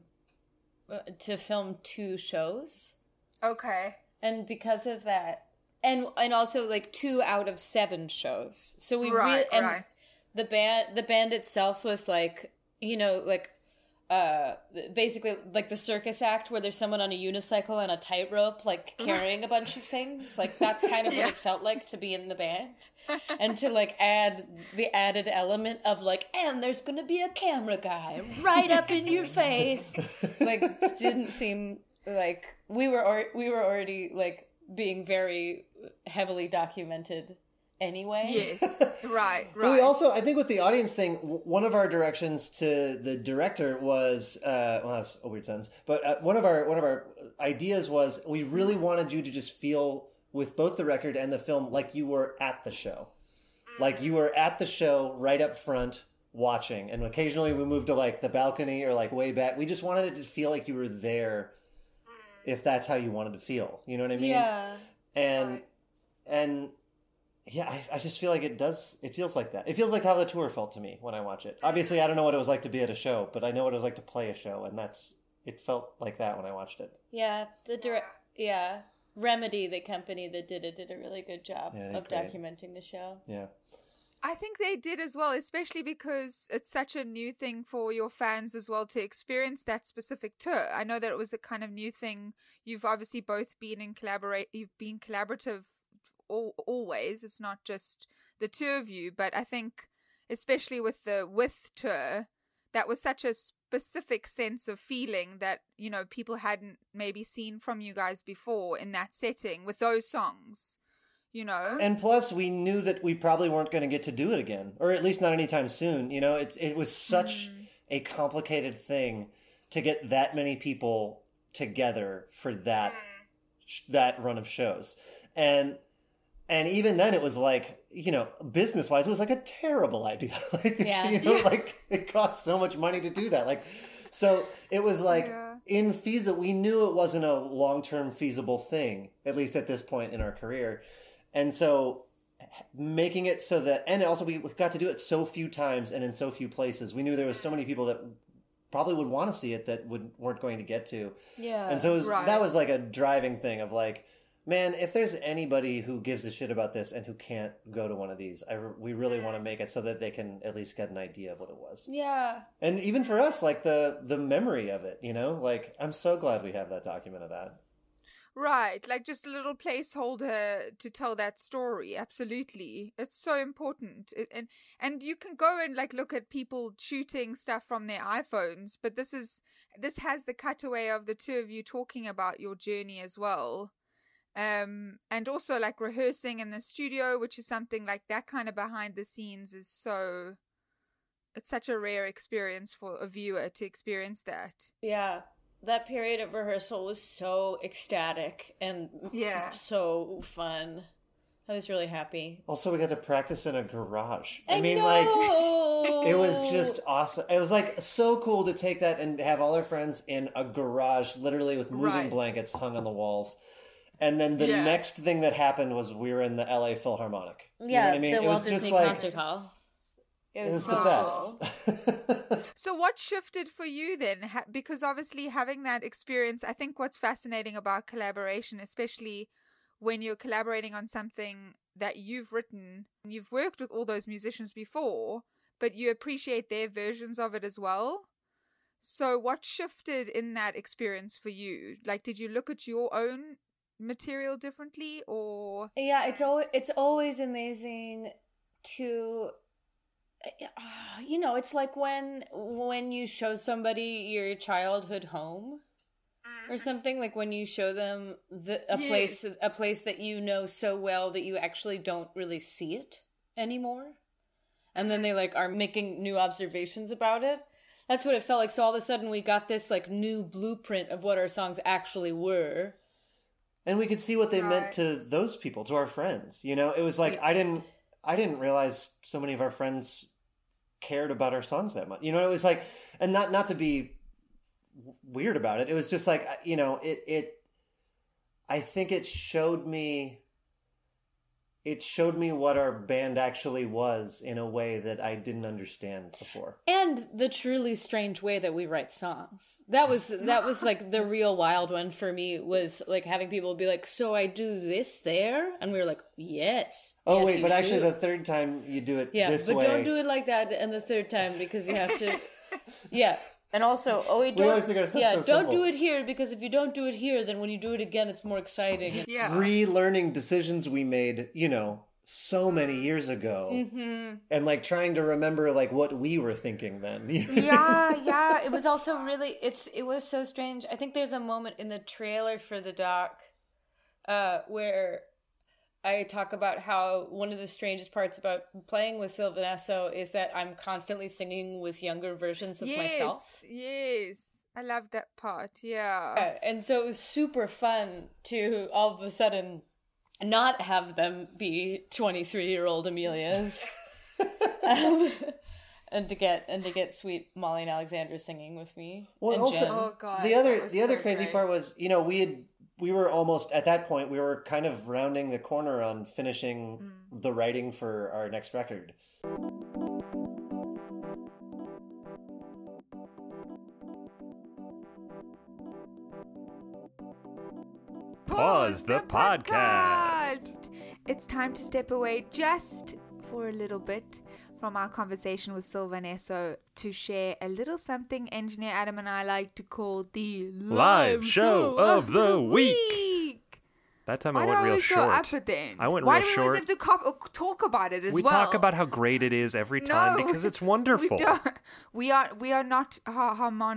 [SPEAKER 11] to film two shows.
[SPEAKER 10] Okay.
[SPEAKER 11] And because of that, and and also, like, two out of seven shows. So we
[SPEAKER 10] right,
[SPEAKER 11] really, and
[SPEAKER 10] right.
[SPEAKER 11] the band, the band itself was, like, you know, like, Uh, basically like the circus act where there's someone on a unicycle and a tightrope, like carrying a bunch of things. Like that's kind of yeah. what it felt like to be in the band, and to like add the added element of like, and there's gonna be a camera guy right up in your face. Like didn't seem like we were or- we were already like being very heavily documented. Anyway,
[SPEAKER 10] yes, right, right.
[SPEAKER 3] But we also, I think, with the audience thing, one of our directions to the director was, uh, well, that's a weird sentence, but uh, one of our one of our ideas was we really wanted you to just feel with both the record and the film like you were at the show, like you were at the show right up front watching, and occasionally we moved to like the balcony or like way back. We just wanted it to feel like you were there, if that's how you wanted to feel. You know what I mean?
[SPEAKER 11] Yeah.
[SPEAKER 3] And and. Yeah, I, I just feel like it does, it feels like that. It feels like how the tour felt to me when I watch it. Obviously, I don't know what it was like to be at a show, but I know what it was like to play a show, and that's, it felt like that when I watched it.
[SPEAKER 11] Yeah, the direct, yeah, Remedy, the company that did it, did a really good job
[SPEAKER 3] yeah,
[SPEAKER 11] of
[SPEAKER 3] great.
[SPEAKER 11] documenting the show.
[SPEAKER 3] Yeah.
[SPEAKER 10] I think they did as well, especially because it's such a new thing for your fans as well to experience that specific tour. I know that it was a kind of new thing. You've obviously both been in collaborate, you've been collaborative always. It's not just the two of you, but I think especially with the With tour, that was such a specific sense of feeling that, you know, people hadn't maybe seen from you guys before in that setting with those songs, you know.
[SPEAKER 3] And plus we knew that we probably weren't going to get to do it again, or at least not anytime soon. You know, it, it was such mm. a complicated thing to get that many people together for that mm. that run of shows. And And even then, it was like, you know, business-wise, it was like a terrible idea. Like,
[SPEAKER 11] yeah.
[SPEAKER 3] you know,
[SPEAKER 11] yeah.
[SPEAKER 3] like, it cost so much money to do that. Like, so it was like,
[SPEAKER 10] yeah.
[SPEAKER 3] infeasible. We knew it wasn't a long-term feasible thing, at least at this point in our career. And so making it so that, and also we got to do it so few times and in so few places. We knew there was so many people that probably would want to see it that would, weren't going to get to.
[SPEAKER 11] Yeah.
[SPEAKER 3] And so it was,
[SPEAKER 10] right.
[SPEAKER 3] that was like a driving thing of like, man, if there's anybody who gives a shit about this and who can't go to one of these, I, we really want to make it so that they can at least get an idea of what it was.
[SPEAKER 11] Yeah.
[SPEAKER 3] And even for us, like the, the memory of it, you know, like I'm so glad we have that document of that.
[SPEAKER 10] Right. Like just a little placeholder to tell that story. Absolutely. It's so important. It, and, and you can go and like look at people shooting stuff from their iPhones, but this is, this has the cutaway of the two of you talking about your journey as well. Um, and also like rehearsing in the studio, which is something like that kind of behind the scenes is so, it's such a rare experience for a viewer to experience that.
[SPEAKER 11] Yeah. That period of rehearsal was so ecstatic and
[SPEAKER 10] yeah.
[SPEAKER 11] so fun. I was really happy.
[SPEAKER 3] Also, we got to practice in a garage. I,
[SPEAKER 11] I
[SPEAKER 3] mean,
[SPEAKER 11] know!
[SPEAKER 3] like, it was just awesome. It was like so cool to take that and have all our friends in a garage, literally with moving
[SPEAKER 10] right.
[SPEAKER 3] blankets hung on the walls. And then the
[SPEAKER 10] yeah.
[SPEAKER 3] next thing that happened was we were in the L A Philharmonic. You
[SPEAKER 11] yeah,
[SPEAKER 3] know what I mean?
[SPEAKER 11] the
[SPEAKER 3] it
[SPEAKER 11] Walt
[SPEAKER 3] was
[SPEAKER 11] Disney
[SPEAKER 3] just like,
[SPEAKER 11] Concert Hall.
[SPEAKER 3] It was, it was
[SPEAKER 11] so
[SPEAKER 3] the best.
[SPEAKER 10] So what shifted for you then? Ha- because obviously having that experience, I think what's fascinating about collaboration, especially when you're collaborating on something that you've written, you've worked with all those musicians before, but you appreciate their versions of it as well. So what shifted in that experience for you? Like, did you look at your own material differently, or?
[SPEAKER 11] Yeah, it's always, it's always amazing to... You know, it's like when when you show somebody your childhood home or something, like when you show them the, a yes. place a place that you know so well that you actually don't really see it anymore. and then they like are making new observations about it. That's what it felt like. So all of a sudden we got this like new blueprint of what our songs actually were.
[SPEAKER 3] And we could see what they
[SPEAKER 10] Right.
[SPEAKER 3] meant to those people, to our friends. You know, it was like, I didn't, I didn't realize so many of our friends cared about our songs that much. You know, it was like, and not, not to be weird about it. It was just like, you know, it, it, I think it showed me, it showed me what our band actually was in a way that I didn't understand before.
[SPEAKER 11] And the truly strange way that we write songs. That was that was like the real wild one for me, was like having people be like, so I do this there? And we were like, yes.
[SPEAKER 3] Oh,
[SPEAKER 11] yes,
[SPEAKER 3] wait,
[SPEAKER 11] you
[SPEAKER 3] but actually
[SPEAKER 11] do.
[SPEAKER 3] the third time you do it
[SPEAKER 11] Yeah,
[SPEAKER 3] this
[SPEAKER 11] but
[SPEAKER 3] way.
[SPEAKER 11] don't do it like that and the third time because you have to... Yeah. And also, oh wait,
[SPEAKER 3] We
[SPEAKER 11] don't,
[SPEAKER 3] always think our stuff's
[SPEAKER 11] yeah,
[SPEAKER 3] so
[SPEAKER 11] don't
[SPEAKER 3] simple.
[SPEAKER 11] do it here, because if you don't do it here, then when you do it again, it's more exciting.
[SPEAKER 10] Yeah.
[SPEAKER 3] Relearning decisions we made, you know, so many years ago.
[SPEAKER 11] Mm-hmm.
[SPEAKER 3] And like trying to remember like what we were thinking then.
[SPEAKER 11] Yeah, yeah. It was also really, it's it was so strange. I think there's a moment in the trailer for the doc uh, where I talk about how one of the strangest parts about playing with Sylvan Esso is that I'm constantly singing with younger versions of
[SPEAKER 10] yes,
[SPEAKER 11] myself.
[SPEAKER 10] yes. I love that part. Yeah.
[SPEAKER 11] Yeah, and so it was super fun to all of a sudden not have them be twenty-three-year-old Amelias. um, and to get and to get sweet Molly and Alexander singing with me.
[SPEAKER 3] Well,
[SPEAKER 11] and
[SPEAKER 3] also,
[SPEAKER 11] Jen.
[SPEAKER 10] Oh, God,
[SPEAKER 3] the
[SPEAKER 10] that
[SPEAKER 3] other
[SPEAKER 10] was
[SPEAKER 3] the other
[SPEAKER 10] so
[SPEAKER 3] crazy
[SPEAKER 10] great.
[SPEAKER 3] part was, you know, we had we were almost at that point we were kind of rounding the corner on finishing
[SPEAKER 10] Mm.
[SPEAKER 3] the writing for our next record.
[SPEAKER 8] Pause the podcast.
[SPEAKER 10] It's time to step away just for a little bit from our conversation with Sylvan Esso to share a little something Engineer Adam and I like to call the
[SPEAKER 8] Live show of the week.
[SPEAKER 10] week.
[SPEAKER 8] That time
[SPEAKER 10] Why
[SPEAKER 8] I
[SPEAKER 10] do
[SPEAKER 8] went
[SPEAKER 10] I
[SPEAKER 8] real
[SPEAKER 10] always
[SPEAKER 8] short.
[SPEAKER 10] go up at the end?
[SPEAKER 8] I went
[SPEAKER 10] Why
[SPEAKER 8] real
[SPEAKER 10] do we
[SPEAKER 8] short.
[SPEAKER 10] always have to cop- talk about it as
[SPEAKER 8] we
[SPEAKER 10] well?
[SPEAKER 8] talk about how great it is every time
[SPEAKER 10] No,
[SPEAKER 8] because it's wonderful.
[SPEAKER 10] We, don't. we are we are not ha-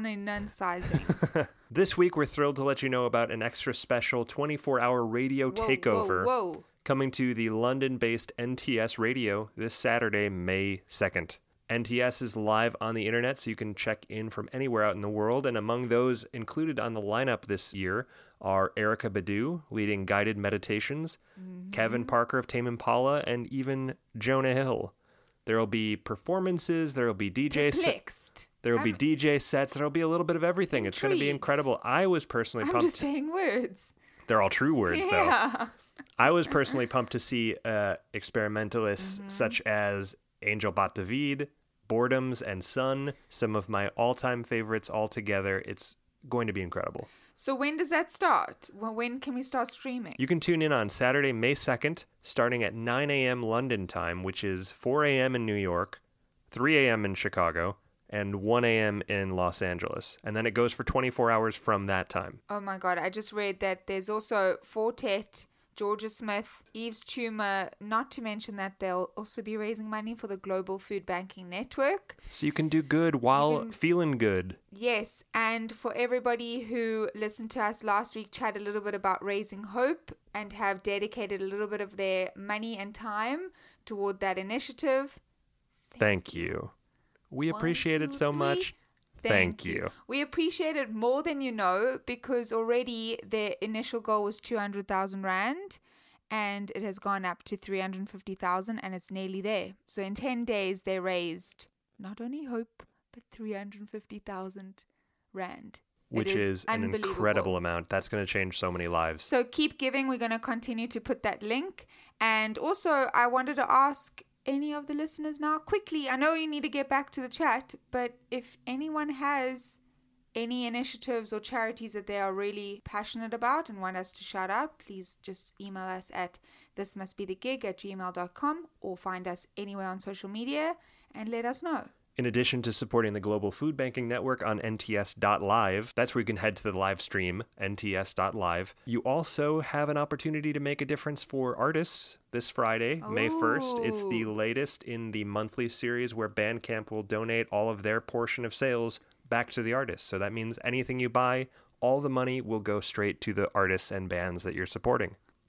[SPEAKER 10] harmonizing.
[SPEAKER 8] This week, we're thrilled to let you know about an extra special twenty-four hour radio
[SPEAKER 10] Whoa,
[SPEAKER 8] takeover
[SPEAKER 10] whoa, whoa.
[SPEAKER 8] coming to the London-based N T S Radio this Saturday, May second. N T S is live on the internet, so you can check in from anywhere out in the world. And among those included on the lineup this year are Erykah Badu, leading Guided Meditations,
[SPEAKER 10] Mm-hmm.
[SPEAKER 8] Kevin Parker of Tame Impala, and even Jonah Hill. There will be performances, there will be D J sets.
[SPEAKER 10] Perplexed.
[SPEAKER 8] There will be
[SPEAKER 10] I'm-
[SPEAKER 8] D J sets. There will be a little bit of everything. It's going to be
[SPEAKER 10] Intrigued.
[SPEAKER 8] incredible. I was personally
[SPEAKER 10] I'm
[SPEAKER 8] pumped.
[SPEAKER 10] just saying words.
[SPEAKER 8] They're all true words, though.
[SPEAKER 10] Yeah.
[SPEAKER 8] I was personally pumped to see uh, experimentalists
[SPEAKER 10] Mm-hmm.
[SPEAKER 8] such as Angel Bat David, Boredoms, and Sun, some of my all-time favorites all together. It's going to be incredible.
[SPEAKER 10] So when does that start? Well, when can we start streaming?
[SPEAKER 8] You can tune in on Saturday, May second, starting at nine a.m. London time, which is four a.m. in New York, three a.m. in Chicago, and one a.m. in Los Angeles. And then it goes for twenty-four hours from that time.
[SPEAKER 10] Oh my God, I just read that there's also Fortet, Georgia Smith, Eves Tumor, not to mention that they'll also be raising money for the Global Food Banking Network.
[SPEAKER 8] So you can do good while
[SPEAKER 10] can-
[SPEAKER 8] feeling good.
[SPEAKER 10] Yes, and for everybody who listened to us last week chat a little bit about raising hope and have dedicated a little bit of their money and time toward that initiative,
[SPEAKER 8] Thank you. We
[SPEAKER 10] One,
[SPEAKER 8] appreciate it
[SPEAKER 10] two,
[SPEAKER 8] so
[SPEAKER 10] three.
[SPEAKER 8] much. Thank you.
[SPEAKER 10] We appreciate it more than you know, because already their initial goal was two hundred thousand Rand and it has gone up to three hundred fifty thousand and it's nearly there. So in ten days, they raised not only hope, but three hundred fifty thousand Rand. It
[SPEAKER 8] Which is, an
[SPEAKER 10] unbelievable.
[SPEAKER 8] incredible amount. That's going to change so many lives.
[SPEAKER 10] So keep giving. We're going to continue to put that link. And also, I wanted to ask any of the listeners now quickly. I know you need to get back to the chat, but if anyone has any initiatives or charities that they are really passionate about and want us to shout out, please just email us at thismustbethegig at gmail dot com or find us anywhere on social media and let us know.
[SPEAKER 8] In addition to supporting the Global Food Banking Network on N T S dot live, that's where you can head to the live stream, N T S dot live. You also have an opportunity to make a difference for artists this Friday, May first. It's the
[SPEAKER 10] Ooh.
[SPEAKER 8] latest in the monthly series where Bandcamp will donate all of their portion of sales back to the artists. So that means anything you buy, all the money will go straight to the artists and bands that you're supporting.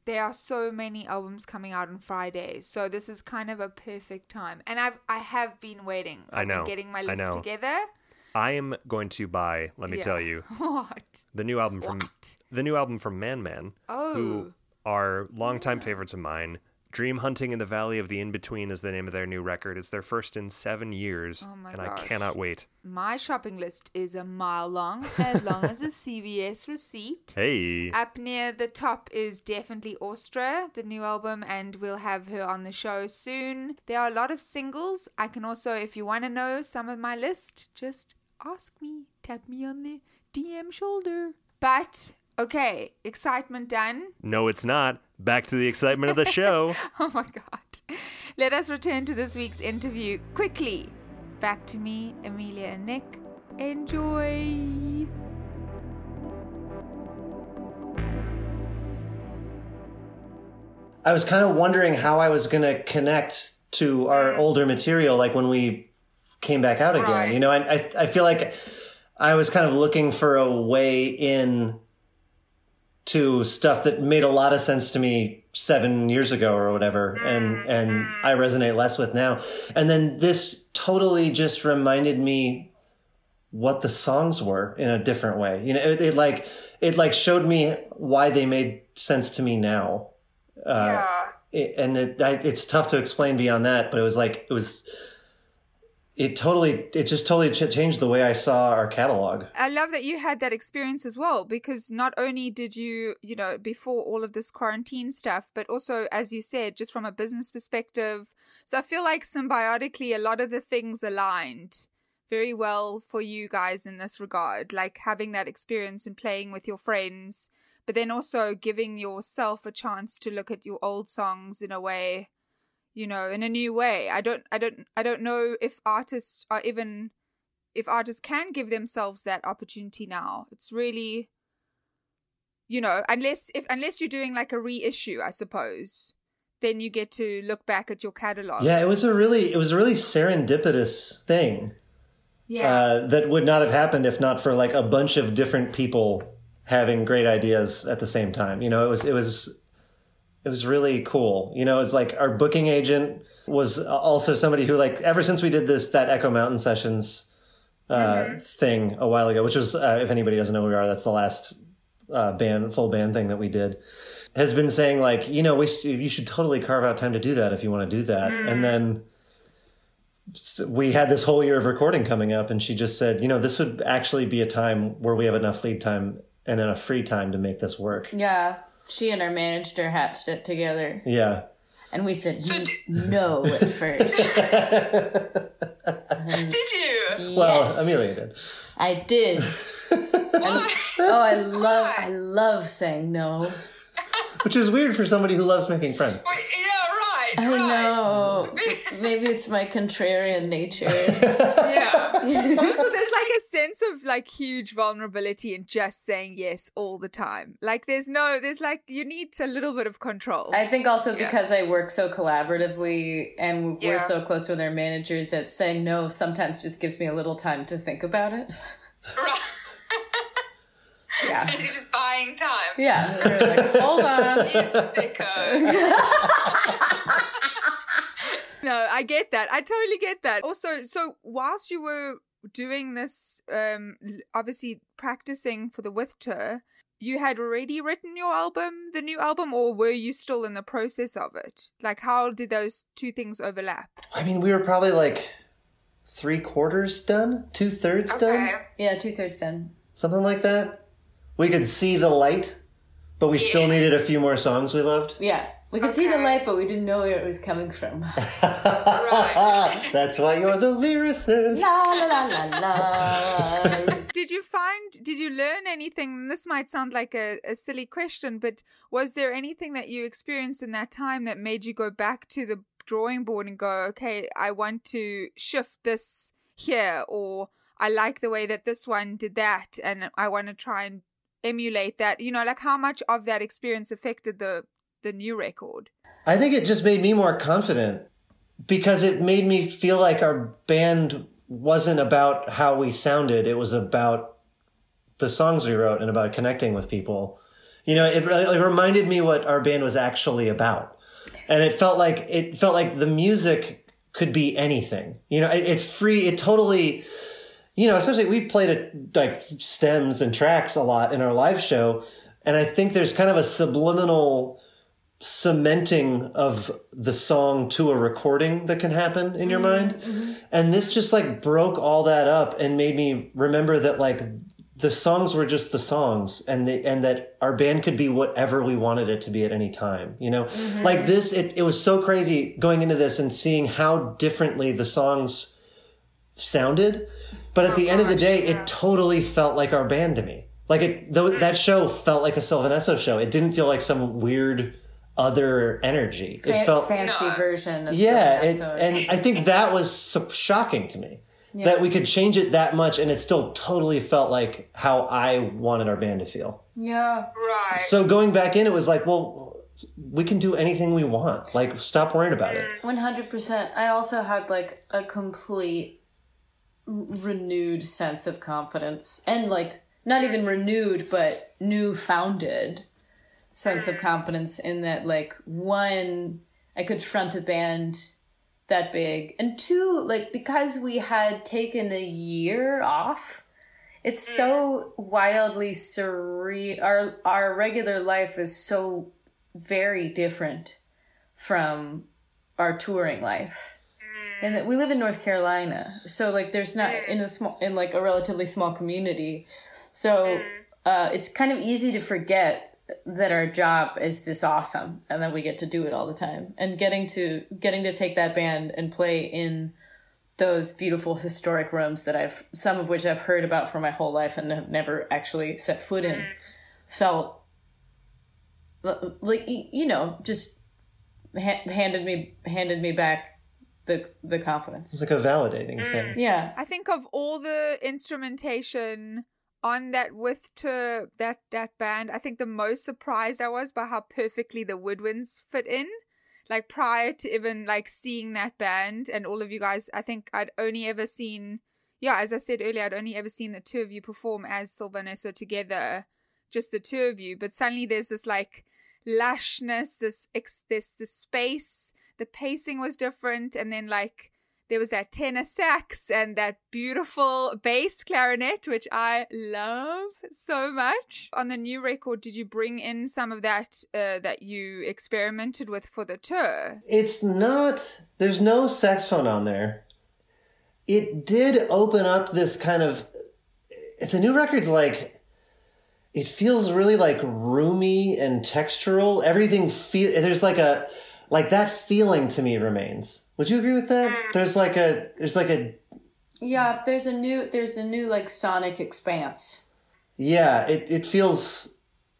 [SPEAKER 10] there are so many albums coming out on Friday, so this is kind of a perfect time. And I've I have been waiting.
[SPEAKER 8] I
[SPEAKER 10] I've
[SPEAKER 8] know.
[SPEAKER 10] been getting my
[SPEAKER 8] I
[SPEAKER 10] list
[SPEAKER 8] know.
[SPEAKER 10] together.
[SPEAKER 8] I am going to buy, let me
[SPEAKER 10] Yeah.
[SPEAKER 8] tell you,
[SPEAKER 10] What?
[SPEAKER 8] the new album from
[SPEAKER 10] What?
[SPEAKER 8] the new album from Man Man,
[SPEAKER 10] Oh.
[SPEAKER 8] who are longtime favorites of mine. Dream Hunting in the Valley of the In-Between is the name of their new record. It's their first in seven years,
[SPEAKER 10] Oh my
[SPEAKER 8] and
[SPEAKER 10] gosh.
[SPEAKER 8] I cannot wait.
[SPEAKER 10] My shopping list is a mile long, as long as a C V S receipt.
[SPEAKER 8] Hey,
[SPEAKER 10] Up near the top is definitely Austra, the new album, and we'll have her on the show soon. There are a lot of singles. I can also, if you want to know some of my list, just ask me. Tap me on the D M shoulder. But, okay, excitement done.
[SPEAKER 8] no, it's not. Back to the excitement of the show.
[SPEAKER 10] Oh my god. Let us return to this week's interview quickly. Back to me, Amelia and Nick. Enjoy.
[SPEAKER 3] I was kind of wondering how I was going to connect to our older material, like when we came back out again.
[SPEAKER 10] Right.
[SPEAKER 3] You know, I, I I feel like I was kind of looking for a way in to stuff that made a lot of sense to me seven years ago or whatever, and and I resonate less with now. And then this totally just reminded me what the songs were in a different way. You know, it, it like it like showed me why they made sense to me now. Uh, it, and it, I, it's tough to explain beyond that, but it was like, it was, it totally, it just totally ch- changed the way I saw our catalog.
[SPEAKER 10] I love that you had that experience as well, because not only did you, you know, before all of this quarantine stuff, but also, as you said, just from a business perspective. So I feel like symbiotically, a lot of the things aligned very well for you guys in this regard, like having that experience and playing with your friends, but then also giving yourself a chance to look at your old songs in a way, you know, in a new way. I don't, I don't, I don't know if artists are even, if artists can give themselves that opportunity now. It's really, you know, unless if unless you're doing like a reissue, I suppose, then you get to look back at your catalog.
[SPEAKER 3] Yeah, it was a really, it was a really serendipitous thing.
[SPEAKER 10] Yeah.
[SPEAKER 3] Uh, that would not have happened if not for like a bunch of different people having great ideas at the same time. You know, it was, it was, it was really cool. You know, it's like our booking agent was also somebody who, like, ever since we did this, that Echo Mountain Sessions uh, mm-hmm. thing a while ago, which was, uh, if anybody doesn't know who we are, that's the last uh, band, full band thing that we did, has been saying like, you know, we sh- you should totally carve out time to do that if you want to do that. Mm. And then we had this whole year of recording coming up, and she just said, you know, this would actually be a time where we have enough lead time and enough free time to make this work.
[SPEAKER 11] Yeah. She and our manager hatched it together.
[SPEAKER 3] Yeah.
[SPEAKER 11] And we said no at first.
[SPEAKER 9] Did you?
[SPEAKER 3] Well,
[SPEAKER 11] Yes.
[SPEAKER 3] Amelia did.
[SPEAKER 11] I did.
[SPEAKER 9] Why?
[SPEAKER 11] Oh, I love I love saying no.
[SPEAKER 3] Which is weird for somebody who loves making friends.
[SPEAKER 9] Wait, yeah, right.
[SPEAKER 11] I
[SPEAKER 9] right.
[SPEAKER 11] know. Maybe it's my contrarian nature.
[SPEAKER 9] Yeah.
[SPEAKER 10] Also, there's like a sense of like huge vulnerability in just saying yes all the time. Like there's no, there's like, you need a little bit of control.
[SPEAKER 11] I think also
[SPEAKER 10] Yeah.
[SPEAKER 11] because I work so collaboratively and
[SPEAKER 9] Yeah.
[SPEAKER 11] we're so close with our manager that saying no sometimes just gives me a little time to think about it.
[SPEAKER 9] Right.
[SPEAKER 11] Yeah.
[SPEAKER 9] You're just buying time.
[SPEAKER 11] Yeah. We're like, hold on.
[SPEAKER 9] You sicko.
[SPEAKER 10] No, I get that. I totally get that. Also, so whilst you were doing this, um, l- obviously practicing for the With tour, you had already written your album, the new album, or were you still in the process of it? Like, how did those two things overlap?
[SPEAKER 3] I mean, we were probably like three quarters done, two thirds done,
[SPEAKER 9] Okay.
[SPEAKER 11] Yeah, two thirds done.
[SPEAKER 3] something like that. We could see the light, but we still needed a few more songs we loved.
[SPEAKER 11] Yeah. We could see the
[SPEAKER 9] Okay.
[SPEAKER 11] light, but we didn't know where it was coming from.
[SPEAKER 9] Right.
[SPEAKER 3] That's why you're the lyricist.
[SPEAKER 11] La la la la la.
[SPEAKER 10] Did you find, did you learn anything? And this might sound like a, a silly question, but was there anything that you experienced in that time that made you go back to the drawing board and go, okay, I want to shift this here, or I like the way that this one did that, and I want to try and emulate that? You know, like how much of that experience affected the the new record?
[SPEAKER 3] I think it just made me more confident because it made me feel like our band wasn't about how we sounded. It was about the songs we wrote and about connecting with people. You know, it, it reminded me what our band was actually about. And it felt like, it felt like the music could be anything. You know, it, it free, it totally, you know, especially we played it like stems and tracks a lot in our live show. And I think there's kind of a subliminal cementing of the song to a recording that can happen in your mm-hmm. mind. Mm-hmm. And this just like broke all that up and made me remember that like the songs were just the songs and the, and that our band could be whatever we wanted it to be at any time, you know, mm-hmm. like this, it, it was so crazy going into this and seeing how differently the songs sounded. But at oh, the end gosh, of the day, yeah. it totally felt like our band to me. Like it, th- that show felt like a Sylvan Esso show. It didn't feel like some weird other energy. It
[SPEAKER 11] Fa-
[SPEAKER 3] felt
[SPEAKER 11] fancy no. version of
[SPEAKER 3] yeah. It, and I think that was so shocking to me. Yeah. That we could change it that much and it still totally felt like how I wanted our band to feel.
[SPEAKER 11] Yeah.
[SPEAKER 9] Right.
[SPEAKER 3] So going back in, it was like, well, we can do anything we want. Like, stop worrying about it.
[SPEAKER 11] one hundred percent. I also had like a complete renewed sense of confidence. And like, not even renewed, but new-founded sense of confidence in that, like, one, I could front a band that big, and two, like, because we had taken a year off, it's so wildly surreal. Our our regular life is so very different from our touring life, and that we live in North Carolina, so like there's not in a small in like a relatively small community, so uh, it's kind of easy to forget that our job is this awesome and that we get to do it all the time, and getting to getting to take that band and play in those beautiful historic rooms that I've some of which I've heard about for my whole life and have never actually set foot in felt like, you know, just ha- handed me handed me back the the confidence.
[SPEAKER 3] It's like a validating thing.
[SPEAKER 11] Yeah.
[SPEAKER 10] I think of all the instrumentation on that with to that that band, I think the most surprised I was by how perfectly the woodwinds fit in. Like, prior to even like seeing that band and all of you guys, I think I'd only ever seen, yeah, as I said earlier, I'd only ever seen the two of you perform as Sylvan Esso together, just the two of you. But suddenly there's this like lushness, this ex- this the space, the pacing was different, and then like there was that tenor sax and that beautiful bass clarinet, which I love so much. On the new record, did you bring in some of that uh, that you experimented with for the tour?
[SPEAKER 3] It's not, there's no saxophone on there. It did open up this kind of, the new record's like, it feels really like roomy and textural. Everything feel, there's like a, like that feeling to me remains. Would you agree with that? There's like a, there's like a...
[SPEAKER 11] Yeah, there's a new, there's a new like sonic expanse.
[SPEAKER 3] Yeah, it, it feels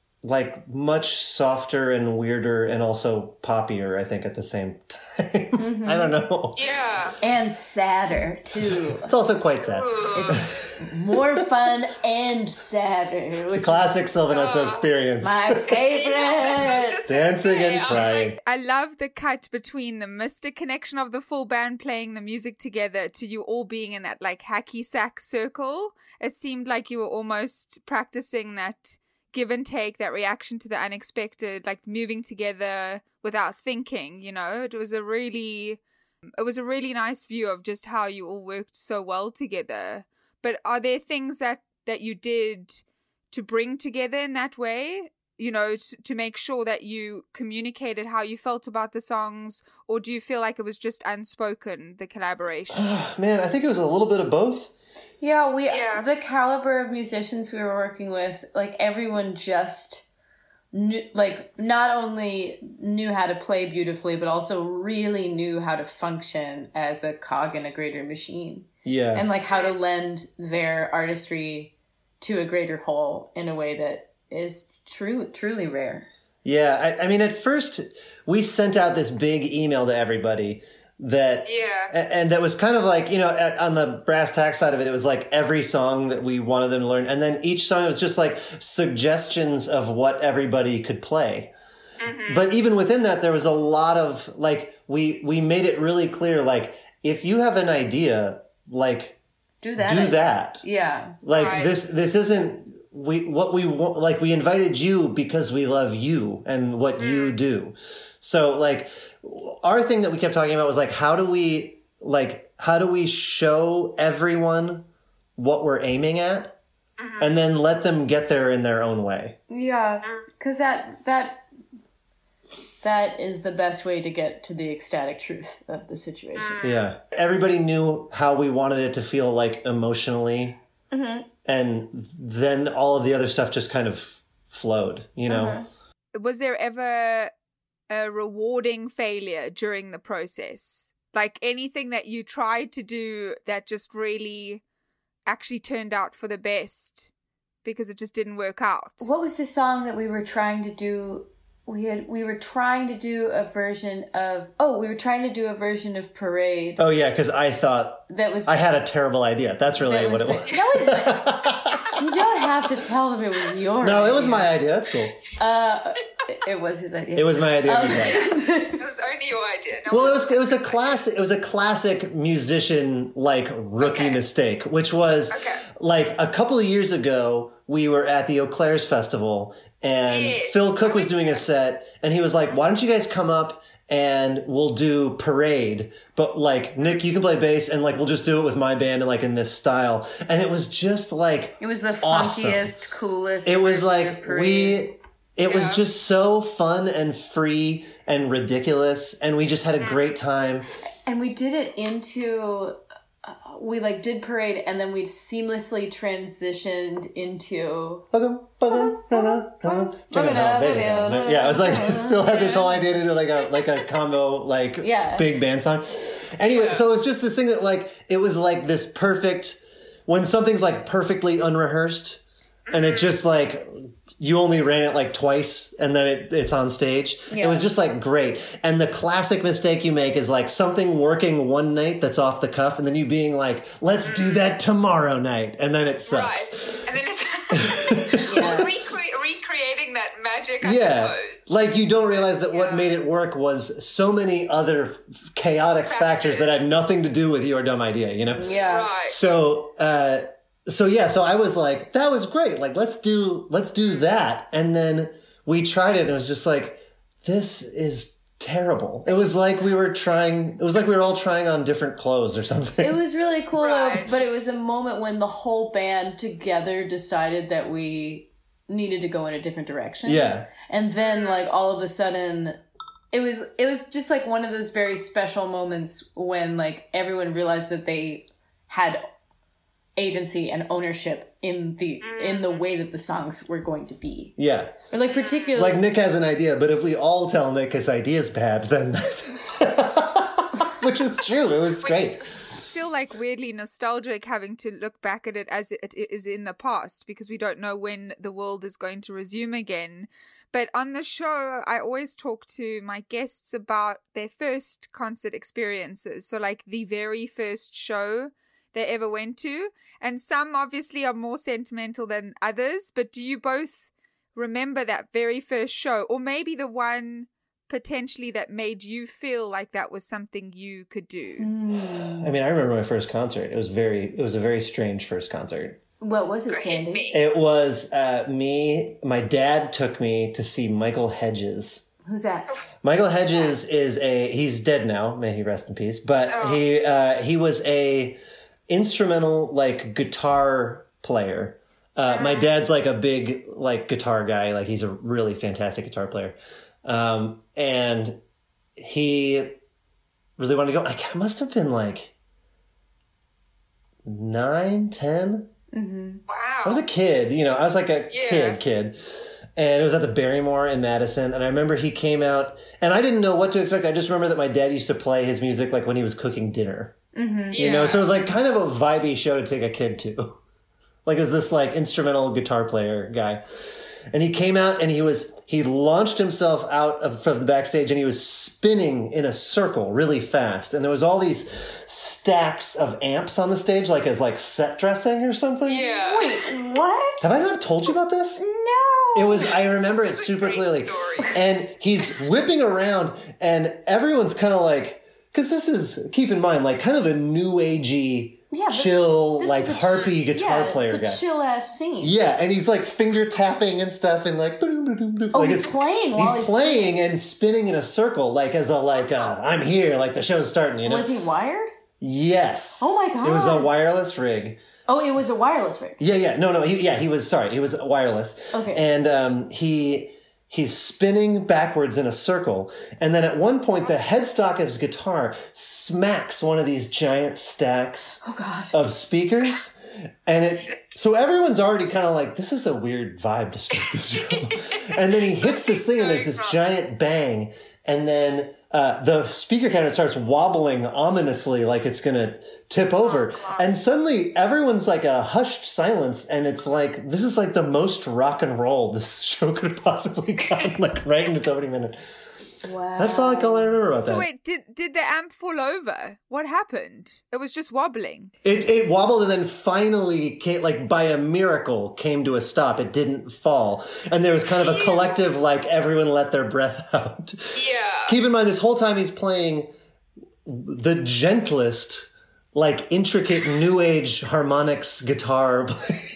[SPEAKER 3] like much softer and weirder and also poppier, I think, at the same time. Mm-hmm. I don't know.
[SPEAKER 9] Yeah.
[SPEAKER 11] And sadder, too.
[SPEAKER 3] It's also quite sad.
[SPEAKER 11] It's more fun and sadder.
[SPEAKER 3] The classic Sylvan Esso oh, experience.
[SPEAKER 11] My favorite.
[SPEAKER 3] Dancing and crying.
[SPEAKER 10] I love the cut between the mystic connection of the full band playing the music together to you all being in that like hacky sack circle. It seemed like you were almost practicing that give and take, that reaction to the unexpected, like moving together without thinking, you know. It was a really, it was a really nice view of just how you all worked so well together. But are there things that, that you did to bring together in that way, you know, to, to make sure that you communicated how you felt about the songs, or do you feel like it was just unspoken, the collaboration?
[SPEAKER 3] Oh, man, I think it was a little bit of both.
[SPEAKER 11] Yeah, we
[SPEAKER 9] yeah.
[SPEAKER 11] the caliber of musicians we were working with, like everyone just knew, like not only knew how to play beautifully, but also really knew how to function as a cog in a greater machine.
[SPEAKER 3] Yeah.
[SPEAKER 11] And like how to lend their artistry to a greater whole in a way that is true, truly rare.
[SPEAKER 3] Yeah, I, I mean, at first we sent out this big email to everybody that,
[SPEAKER 9] yeah,
[SPEAKER 3] and that was kind of like, you know, on the brass tacks side of it, it was like every song that we wanted them to learn. And then each song was just like suggestions of what everybody could play. Mm-hmm. But even within that, there was a lot of like, we, we made it really clear, like, if you have an idea, like,
[SPEAKER 11] do that.
[SPEAKER 3] Do that.
[SPEAKER 11] Yeah.
[SPEAKER 3] Like
[SPEAKER 9] right.
[SPEAKER 3] this, this isn't, we what we want, like we invited you because we love you and what mm. you do. So like our thing that we kept talking about was like, how do we like how do we show everyone what we're aiming at, mm-hmm. and then let them get there in their own way?
[SPEAKER 11] Yeah, because that that that is the best way to get to the ecstatic truth of the situation.
[SPEAKER 3] Yeah, everybody knew how we wanted it to feel like emotionally. Mm-hmm. And then all of the other stuff just kind of flowed, you know?
[SPEAKER 10] Uh-huh. Was there ever a rewarding failure during the process? Like anything that you tried to do that just really actually turned out for the best because it just didn't work out?
[SPEAKER 11] What was the song that we were trying to do? We had we were trying to do a version of oh we were trying to do a version of Parade.
[SPEAKER 3] Oh yeah, because I thought
[SPEAKER 11] that was
[SPEAKER 3] I had a terrible idea. That's really that what it was.
[SPEAKER 11] No, it, you don't have to tell them it was your.
[SPEAKER 3] No,
[SPEAKER 11] idea.
[SPEAKER 3] It was my idea. That's cool.
[SPEAKER 11] Uh, it, it was his idea.
[SPEAKER 3] It was my idea.
[SPEAKER 11] Um,
[SPEAKER 9] it was only your idea. No
[SPEAKER 3] well, it was it was a classic. It was a classic musician like rookie okay. mistake, which was okay. like a couple of years ago. We were at the Eau Claire's festival, and yeah. Phil Cook was doing a set, and he was like, why don't you guys come up and we'll do Parade, but like, Nick, you can play bass, and like, we'll just do it with my band and like in this style. And it was just like,
[SPEAKER 11] it was the
[SPEAKER 3] awesome.
[SPEAKER 11] funkiest, coolest.
[SPEAKER 3] It was like, we, it yeah. was just so fun and free and ridiculous, and we just had a great time.
[SPEAKER 11] And we did it into... we like did Parade, and then we seamlessly transitioned into.
[SPEAKER 3] Yeah, it was like Phil had this whole idea to do like a like a combo like
[SPEAKER 11] yeah.
[SPEAKER 3] big band song. Anyway, so it was just this thing that like it was like this perfect when something's like perfectly unrehearsed, and it just like. You only ran it like twice and then it, it's on stage. Yeah. It was just like great. And the classic mistake you make is like something working one night that's off the cuff, and then you being like, let's do that tomorrow night. And then it sucks.
[SPEAKER 9] Right. And then it's yeah. recre- recreating that magic, I
[SPEAKER 3] yeah.
[SPEAKER 9] suppose.
[SPEAKER 3] Like you don't realize that yeah. what made it work was so many other chaotic factors. factors that had nothing to do with your dumb idea, you know?
[SPEAKER 11] Yeah.
[SPEAKER 9] Right.
[SPEAKER 3] So, uh, So yeah, so I was like, that was great. Like, let's do, let's do that. And then we tried it and it was just like, this is terrible. It was like we were trying, it was like we were all trying on different clothes or something.
[SPEAKER 11] It was really cool,
[SPEAKER 9] right.
[SPEAKER 11] but it was a moment when the whole band together decided that we needed to go in a different direction.
[SPEAKER 3] Yeah.
[SPEAKER 11] And then like all of a sudden, it was, it was just like one of those very special moments when like everyone realized that they had agency and ownership in the in the way that the songs were going to be.
[SPEAKER 3] Yeah.
[SPEAKER 11] Or like particularly
[SPEAKER 3] it's like Nick has an idea, but if we all tell Nick his idea's bad, then which was true. It was great.
[SPEAKER 10] I feel like weirdly nostalgic having to look back at it as it is in the past because we don't know when the world is going to resume again. But on the show, I always talk to my guests about their first concert experiences. So like the very first show they ever went to, and some obviously are more sentimental than others, but do you both remember that very first show, or maybe the one potentially that made you feel like that was something you could do?
[SPEAKER 3] I mean, I remember my first concert. It was very it was a very strange first concert.
[SPEAKER 11] What was it, Sandy?
[SPEAKER 3] It was uh, me, my dad took me to see Michael Hedges.
[SPEAKER 11] Who's that?
[SPEAKER 3] Michael Hedges is a he's dead now, may he rest in peace, but oh. he uh, he was a instrumental like guitar player. Uh, my dad's like a big like guitar guy. Like he's a really fantastic guitar player. Um, and he really wanted to go. Like, I must have been like nine, ten.
[SPEAKER 11] Mm-hmm.
[SPEAKER 9] Wow.
[SPEAKER 3] I was a kid, you know, I was like a
[SPEAKER 9] yeah.
[SPEAKER 3] kid, kid. And it was at the Barrymore in Madison. And I remember he came out and I didn't know what to expect. I just remember that my dad used to play his music like when he was cooking dinner.
[SPEAKER 11] Mm-hmm.
[SPEAKER 3] You
[SPEAKER 9] yeah.
[SPEAKER 3] know, so it was like kind of a vibey show to take a kid to. Like, is this like instrumental guitar player guy? And he came out and he was, he launched himself out of from the backstage and he was spinning in a circle really fast. And there was all these stacks of amps on the stage, like as like set dressing or something.
[SPEAKER 9] Yeah.
[SPEAKER 11] Wait, what?
[SPEAKER 3] Have I not told you about this?
[SPEAKER 11] No.
[SPEAKER 3] It was, I remember it super clearly.
[SPEAKER 9] Story.
[SPEAKER 3] And he's whipping around and everyone's kind of like, because this is, keep in mind, like kind of a new agey
[SPEAKER 12] Yeah, but
[SPEAKER 13] chill,
[SPEAKER 12] this
[SPEAKER 13] like
[SPEAKER 12] is a
[SPEAKER 13] harpy
[SPEAKER 12] ch-
[SPEAKER 13] guitar
[SPEAKER 12] yeah,
[SPEAKER 13] player
[SPEAKER 12] it's a
[SPEAKER 13] guy.
[SPEAKER 12] chill ass scene.
[SPEAKER 13] Yeah, and he's like finger tapping and stuff, and like
[SPEAKER 12] Oh,
[SPEAKER 13] like
[SPEAKER 12] he's
[SPEAKER 13] it's-
[SPEAKER 12] playing while
[SPEAKER 13] he's
[SPEAKER 12] he's
[SPEAKER 13] playing and spinning in a circle, like as a like uh, I'm here, like the show's starting. You know?
[SPEAKER 12] Was he wired?
[SPEAKER 13] Yes.
[SPEAKER 12] Oh my god!
[SPEAKER 13] It was a wireless rig.
[SPEAKER 12] Oh, it was a wireless rig.
[SPEAKER 13] Yeah, yeah, no, no, he, yeah, he was sorry, he was wireless.
[SPEAKER 12] Okay.
[SPEAKER 13] And um, he he's spinning backwards in a circle, and then at one point, the headstock of his guitar smacks one of these giant stacks
[SPEAKER 12] oh god.
[SPEAKER 13] of speakers, and it so everyone's already kind of like, this is a weird vibe to start this show, and then he hits this thing, and there's this giant bang, and then. Uh, the speaker cabinet starts wobbling ominously like it's gonna tip over. And suddenly everyone's like a hushed silence. And it's like, this is like the most rock and roll this show could have possibly gotten, like right in its opening minute.
[SPEAKER 12] Wow.
[SPEAKER 13] That's all, like, all I remember about
[SPEAKER 10] So
[SPEAKER 13] that.
[SPEAKER 10] wait, did did the amp fall over? What happened? It was just wobbling.
[SPEAKER 13] It, it wobbled and then finally came, like by a miracle, came to a stop. It didn't fall. And there was kind of a collective, like everyone let their breath out.
[SPEAKER 9] Yeah.
[SPEAKER 13] Keep in mind, this whole time he's playing the gentlest, like intricate new age harmonics guitar.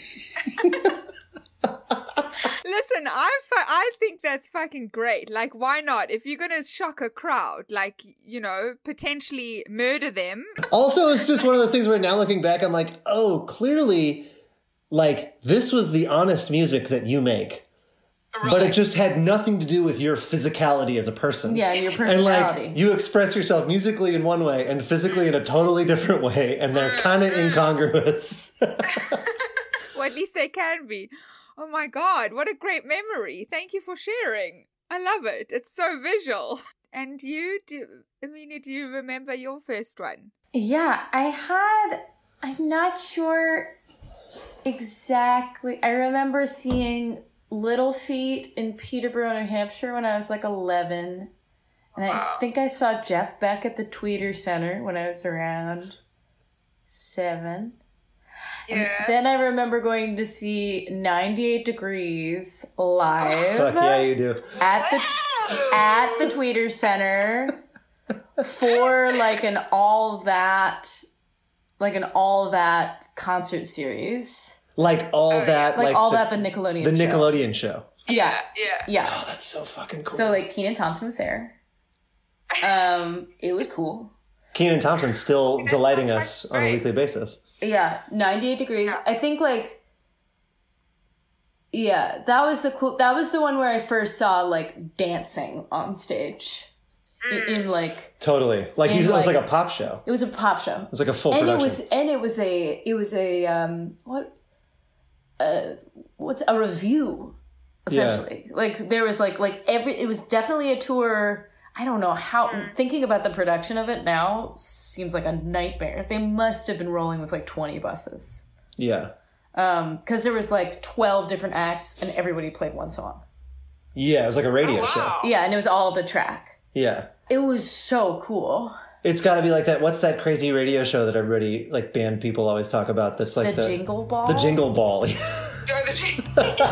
[SPEAKER 10] Listen, I fu- I think that's fucking great. Like, why not? If you're gonna shock a crowd, like, you know, potentially murder them.
[SPEAKER 13] Also, it's just one of those things where now looking back, I'm like, oh, clearly, like, this was the honest music that you make. But it just had nothing to do with your physicality as a person.
[SPEAKER 12] Yeah, your
[SPEAKER 13] And
[SPEAKER 12] personality.
[SPEAKER 13] like, you express yourself musically in one way and physically in a totally different way, and they're kind of incongruous.
[SPEAKER 10] Well, at least they can be. Oh my God, what a great memory. Thank you for sharing. I love it. It's so visual. And you, do, Amelia, do you remember your first one?
[SPEAKER 12] Yeah, I had, I'm not sure exactly. I remember seeing Little Feat in Peterborough, New Hampshire when I was like eleven. And I think I saw Jeff Beck at the Tweeter Center when I was around seven.
[SPEAKER 9] Yeah.
[SPEAKER 12] And then I remember going to see ninety-eight Degrees live.
[SPEAKER 13] Fuck yeah, you do.
[SPEAKER 12] At the at the Tweeter Center for like an all that like an all that concert series.
[SPEAKER 13] Like all that,
[SPEAKER 12] Like,
[SPEAKER 13] like,
[SPEAKER 12] all
[SPEAKER 13] the,
[SPEAKER 12] that the Nickelodeon
[SPEAKER 13] the
[SPEAKER 12] show.
[SPEAKER 13] Nickelodeon show.
[SPEAKER 12] Yeah.
[SPEAKER 9] Yeah.
[SPEAKER 12] Yeah.
[SPEAKER 13] Oh, that's so fucking cool.
[SPEAKER 12] So like Kenan Thompson was there. Um, it was cool.
[SPEAKER 13] Kenan Thompson still delighting us on a weekly basis.
[SPEAKER 12] Yeah, ninety-eight Degrees. I think like yeah, that was the cool that was the one where I first saw like dancing on stage. In, in like
[SPEAKER 13] Totally. Like,
[SPEAKER 12] in,
[SPEAKER 13] you, it was
[SPEAKER 12] like-
[SPEAKER 13] like a pop show.
[SPEAKER 12] it was a pop show.
[SPEAKER 13] It was like a full
[SPEAKER 12] and
[SPEAKER 13] production.
[SPEAKER 12] it was and it was a it was a um what uh what's a review essentially. Like there was like like every it was definitely a tour. I don't know how thinking about the production of it now seems like a nightmare. They must have been rolling with like twenty buses.
[SPEAKER 13] Yeah.
[SPEAKER 12] Um cuz there was like twelve different acts and everybody played one song.
[SPEAKER 13] Yeah, it was like a radio
[SPEAKER 9] Oh,
[SPEAKER 13] show.
[SPEAKER 9] wow.
[SPEAKER 12] Yeah, and it was all the track.
[SPEAKER 13] Yeah.
[SPEAKER 12] It was so cool.
[SPEAKER 13] It's got to be like that. What's that crazy radio show that everybody, like band people always talk about? That's like
[SPEAKER 12] The
[SPEAKER 13] the,
[SPEAKER 12] Jingle Ball?
[SPEAKER 13] The Jingle Ball.
[SPEAKER 9] Or the G-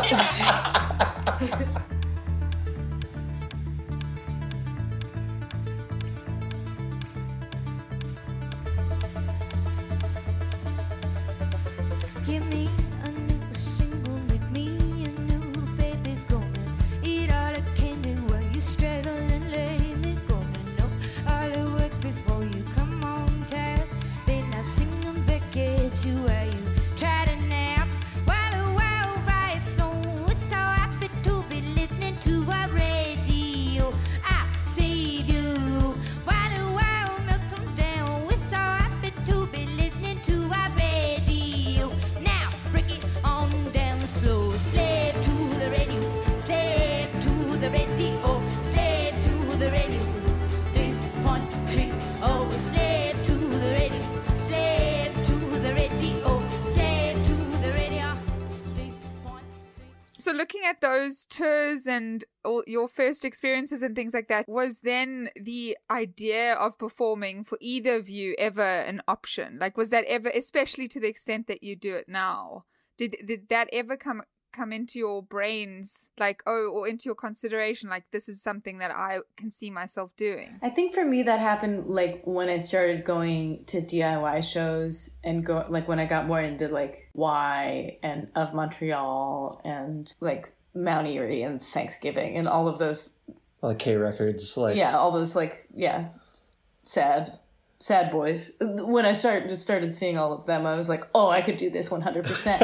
[SPEAKER 2] Give me a new single, make me a new baby. Gonna eat all the candy while you straddle and lay me. Gonna know all the words before you come on tap. Then I sing them back at you while you try to nap. While the wild riot's on, we're so happy to be listening to our radio. I save you. While the wild melts them down, we're so happy to be listening to our radio. Now break it on down slow. Slave to the radio, slave to the radio, slave to the radio. Three point three oh, slave to the radio, slave to the radio, slave to the radio. Three point three.
[SPEAKER 10] So looking at those tours and all your first experiences and things like that, was then the idea of performing for either of you ever an option? Like, was that ever, especially to the extent that you do it now, did did that ever come come into your brains, like, oh, or into your consideration, like, this is something that I can see myself doing?
[SPEAKER 12] I think for me that happened like when I started going to D I Y shows and go like when I got more into like Y and Of Montreal and like Mount Erie and Thanksgiving and all of those.
[SPEAKER 13] All the K records, like
[SPEAKER 12] yeah, all those like yeah, sad. Sad boys. When I started started seeing all of them, I was like, "Oh, I could do this one hundred percent."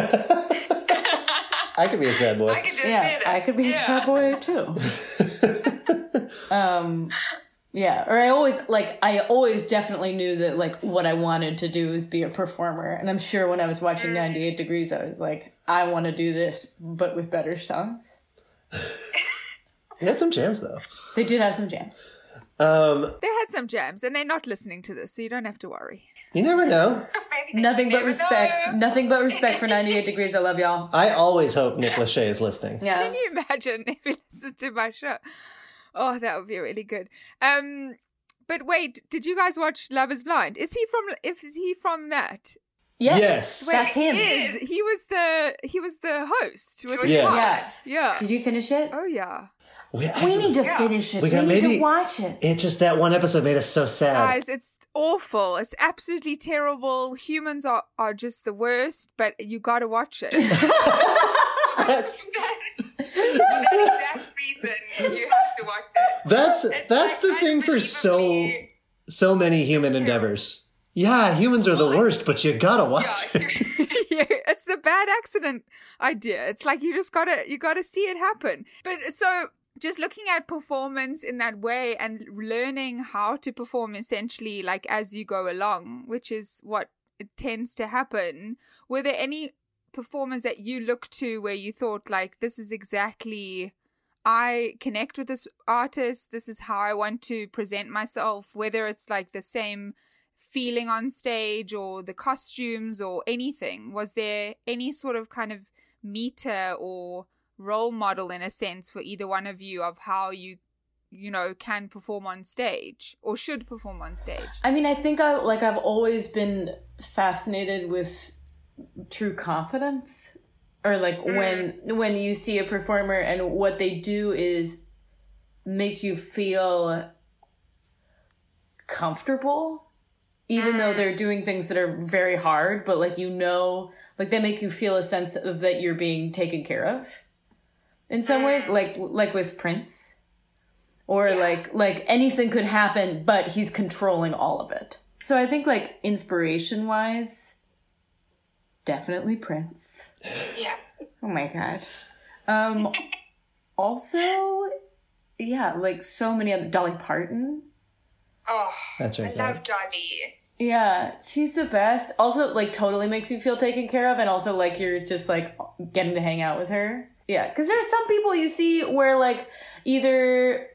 [SPEAKER 13] I could be a sad boy.
[SPEAKER 9] I could do
[SPEAKER 12] Yeah,
[SPEAKER 9] it.
[SPEAKER 12] I could be
[SPEAKER 9] yeah.
[SPEAKER 12] a sad boy too. um, yeah, or I always like I always definitely knew that like what I wanted to do was be a performer, and I'm sure when I was watching ninety-eight Degrees, I was like, I want to do this, but with better songs.
[SPEAKER 13] They had some jams though.
[SPEAKER 12] They did have some jams.
[SPEAKER 13] Um,
[SPEAKER 10] They had some jams, and they're not listening to this, so you don't have to worry.
[SPEAKER 13] you never know.
[SPEAKER 12] Nothing but respect. Nothing but respect for ninety-eight Degrees. I love y'all.
[SPEAKER 13] I always hope Nick Lachey is listening.
[SPEAKER 12] Yeah.
[SPEAKER 10] Can you imagine if you listened to my show? Oh, that would be really good. Um, but wait, did you guys watch Love Is Blind? Is he from? If is he from that?
[SPEAKER 12] Yes,
[SPEAKER 13] Yes.
[SPEAKER 10] Wait,
[SPEAKER 12] that's him.
[SPEAKER 10] He, is. he was the he was the host with his
[SPEAKER 13] Yes.
[SPEAKER 10] wife.
[SPEAKER 12] Yeah.
[SPEAKER 10] Yeah.
[SPEAKER 12] Did you finish it?
[SPEAKER 10] Oh yeah.
[SPEAKER 13] We,
[SPEAKER 12] We need to finish it.
[SPEAKER 13] We
[SPEAKER 12] We,
[SPEAKER 13] got-
[SPEAKER 12] need
[SPEAKER 13] maybe-
[SPEAKER 12] to watch it.
[SPEAKER 13] It just that one episode made us so sad.
[SPEAKER 10] Guys, it's awful. It's absolutely terrible. Humans are, are just the worst, but you got to watch it.
[SPEAKER 13] That's
[SPEAKER 9] For that exact reason, you have to watch it.
[SPEAKER 13] that's,
[SPEAKER 9] It's
[SPEAKER 13] that's
[SPEAKER 9] like
[SPEAKER 13] the thing for so
[SPEAKER 9] unbelievably-
[SPEAKER 13] so many human endeavors. Yeah, humans are the worst, but you gotta watch
[SPEAKER 9] Yeah,
[SPEAKER 13] it.
[SPEAKER 10] Yeah, it's the bad accident idea. It's like you just gotta you gotta see it happen. But so just looking at performance in that way and learning how to perform essentially like as you go along, which is what it tends to happen. Were there any performers that you looked to where you thought like this is exactly I connect with this artist, this is how I want to present myself, whether it's like the same feeling on stage or the costumes or anything? Was there any sort of kind of meter or role model in a sense for either one of you of how you you know can perform on stage or should perform on stage?
[SPEAKER 12] I mean, I think I like I've always been fascinated with true confidence, or like when when you see a performer and what they do is make you feel comfortable, even though they're doing things that are very hard, but like, you know, like they make you feel a sense of that you're being taken care of in some ways, like like with Prince, or like like anything could happen, but he's controlling all of it. So I think like inspiration wise, definitely Prince.
[SPEAKER 9] Yeah.
[SPEAKER 12] Oh my god. Um also, yeah, like so many other, Dolly Parton.
[SPEAKER 9] Oh,
[SPEAKER 13] That's right,
[SPEAKER 9] I
[SPEAKER 13] Sarah.
[SPEAKER 9] love Dolly.
[SPEAKER 12] Yeah, she's the best. Also, like, totally makes you feel taken care of, and also, like, you're just, like, getting to hang out with her. Yeah, because there are some people you see where, like, either...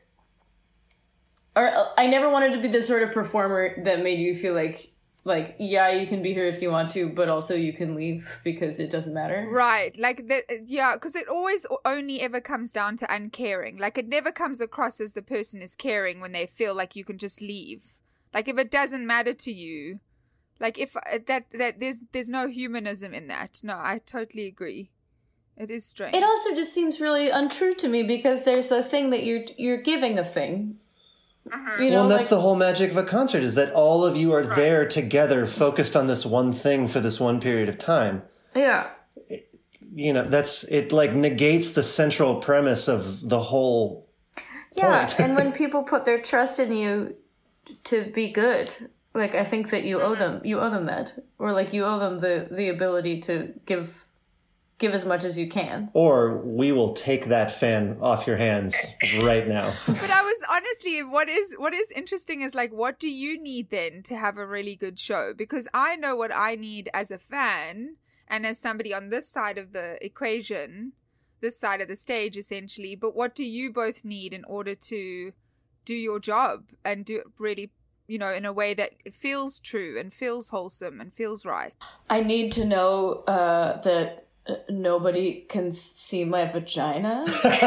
[SPEAKER 12] Or uh, I never wanted to be the sort of performer that made you feel like, like, yeah, you can be here if you want to, but also you can leave because it doesn't matter.
[SPEAKER 10] Right, like the, yeah, because it always only ever comes down to uncaring. Like it never comes across as the person is caring when they feel like you can just leave. Like if it doesn't matter to you, like if uh, that that there's there's no humanism in that. No, I totally agree. It is strange.
[SPEAKER 12] It also just seems really untrue to me because there's the thing that you're you're giving a thing. You know,
[SPEAKER 13] well, and that's
[SPEAKER 12] like,
[SPEAKER 13] the whole magic of a concert, is that all of you are there together, focused on this one thing for this one period of time.
[SPEAKER 12] yeah.
[SPEAKER 13] You know, that's, it like negates the central premise of the whole
[SPEAKER 12] Yeah,
[SPEAKER 13] point.
[SPEAKER 12] and when people put their trust in you to be good, like I think that you owe them, you owe them that, or like you owe them the the ability to give give as much as you can.
[SPEAKER 13] Or we will take that fan off your hands right now.
[SPEAKER 10] But I was honestly, what is what is interesting is like, what do you need then to have a really good show? Because I know what I need as a fan and as somebody on this side of the equation, this side of the stage essentially. But what do you both need in order to do your job and do it really, you know, in a way that it feels true and feels wholesome and feels right?
[SPEAKER 12] I need to know uh, that uh, nobody can see my vagina.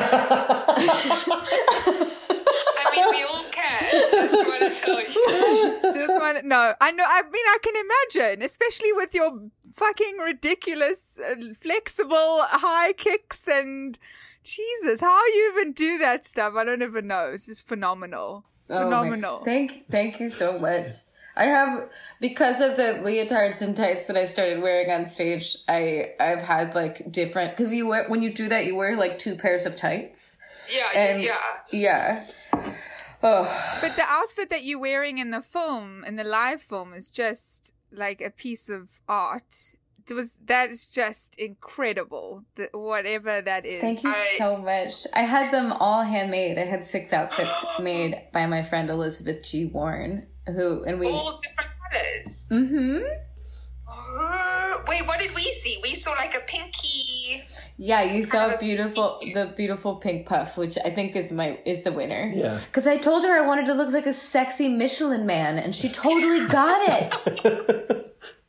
[SPEAKER 9] I mean, we all can. Just want to tell you.
[SPEAKER 10] This one, no, I know. I mean, I can imagine, especially with your fucking ridiculous, uh, flexible high kicks and Jesus, how you even do that stuff? I don't even know. It's just phenomenal.
[SPEAKER 12] Oh
[SPEAKER 10] Phenomenal.
[SPEAKER 12] My, thank, thank you so much. I have, because of the leotards and tights that I started wearing on stage, I, I've had like different, because you wear, when you do that, you wear like two pairs of tights.
[SPEAKER 9] Yeah,
[SPEAKER 12] and,
[SPEAKER 9] yeah.
[SPEAKER 12] Yeah. Oh.
[SPEAKER 10] But the outfit that you're wearing in the film, in the live film, is just like a piece of art. It was, that is just incredible, the, whatever that is.
[SPEAKER 12] Thank you I, so much. I had them all handmade. I had six outfits made by my friend Elizabeth G. Warren, who, and we...
[SPEAKER 9] All different colors.
[SPEAKER 12] Mm-hmm.
[SPEAKER 9] Uh, wait, what did we see? We saw like a pinky...
[SPEAKER 12] Yeah, you saw beautiful, the beautiful pink puff, which I think is my is the winner.
[SPEAKER 13] Yeah.
[SPEAKER 12] Because I told her I wanted to look like a sexy Michelin man, and she totally got it.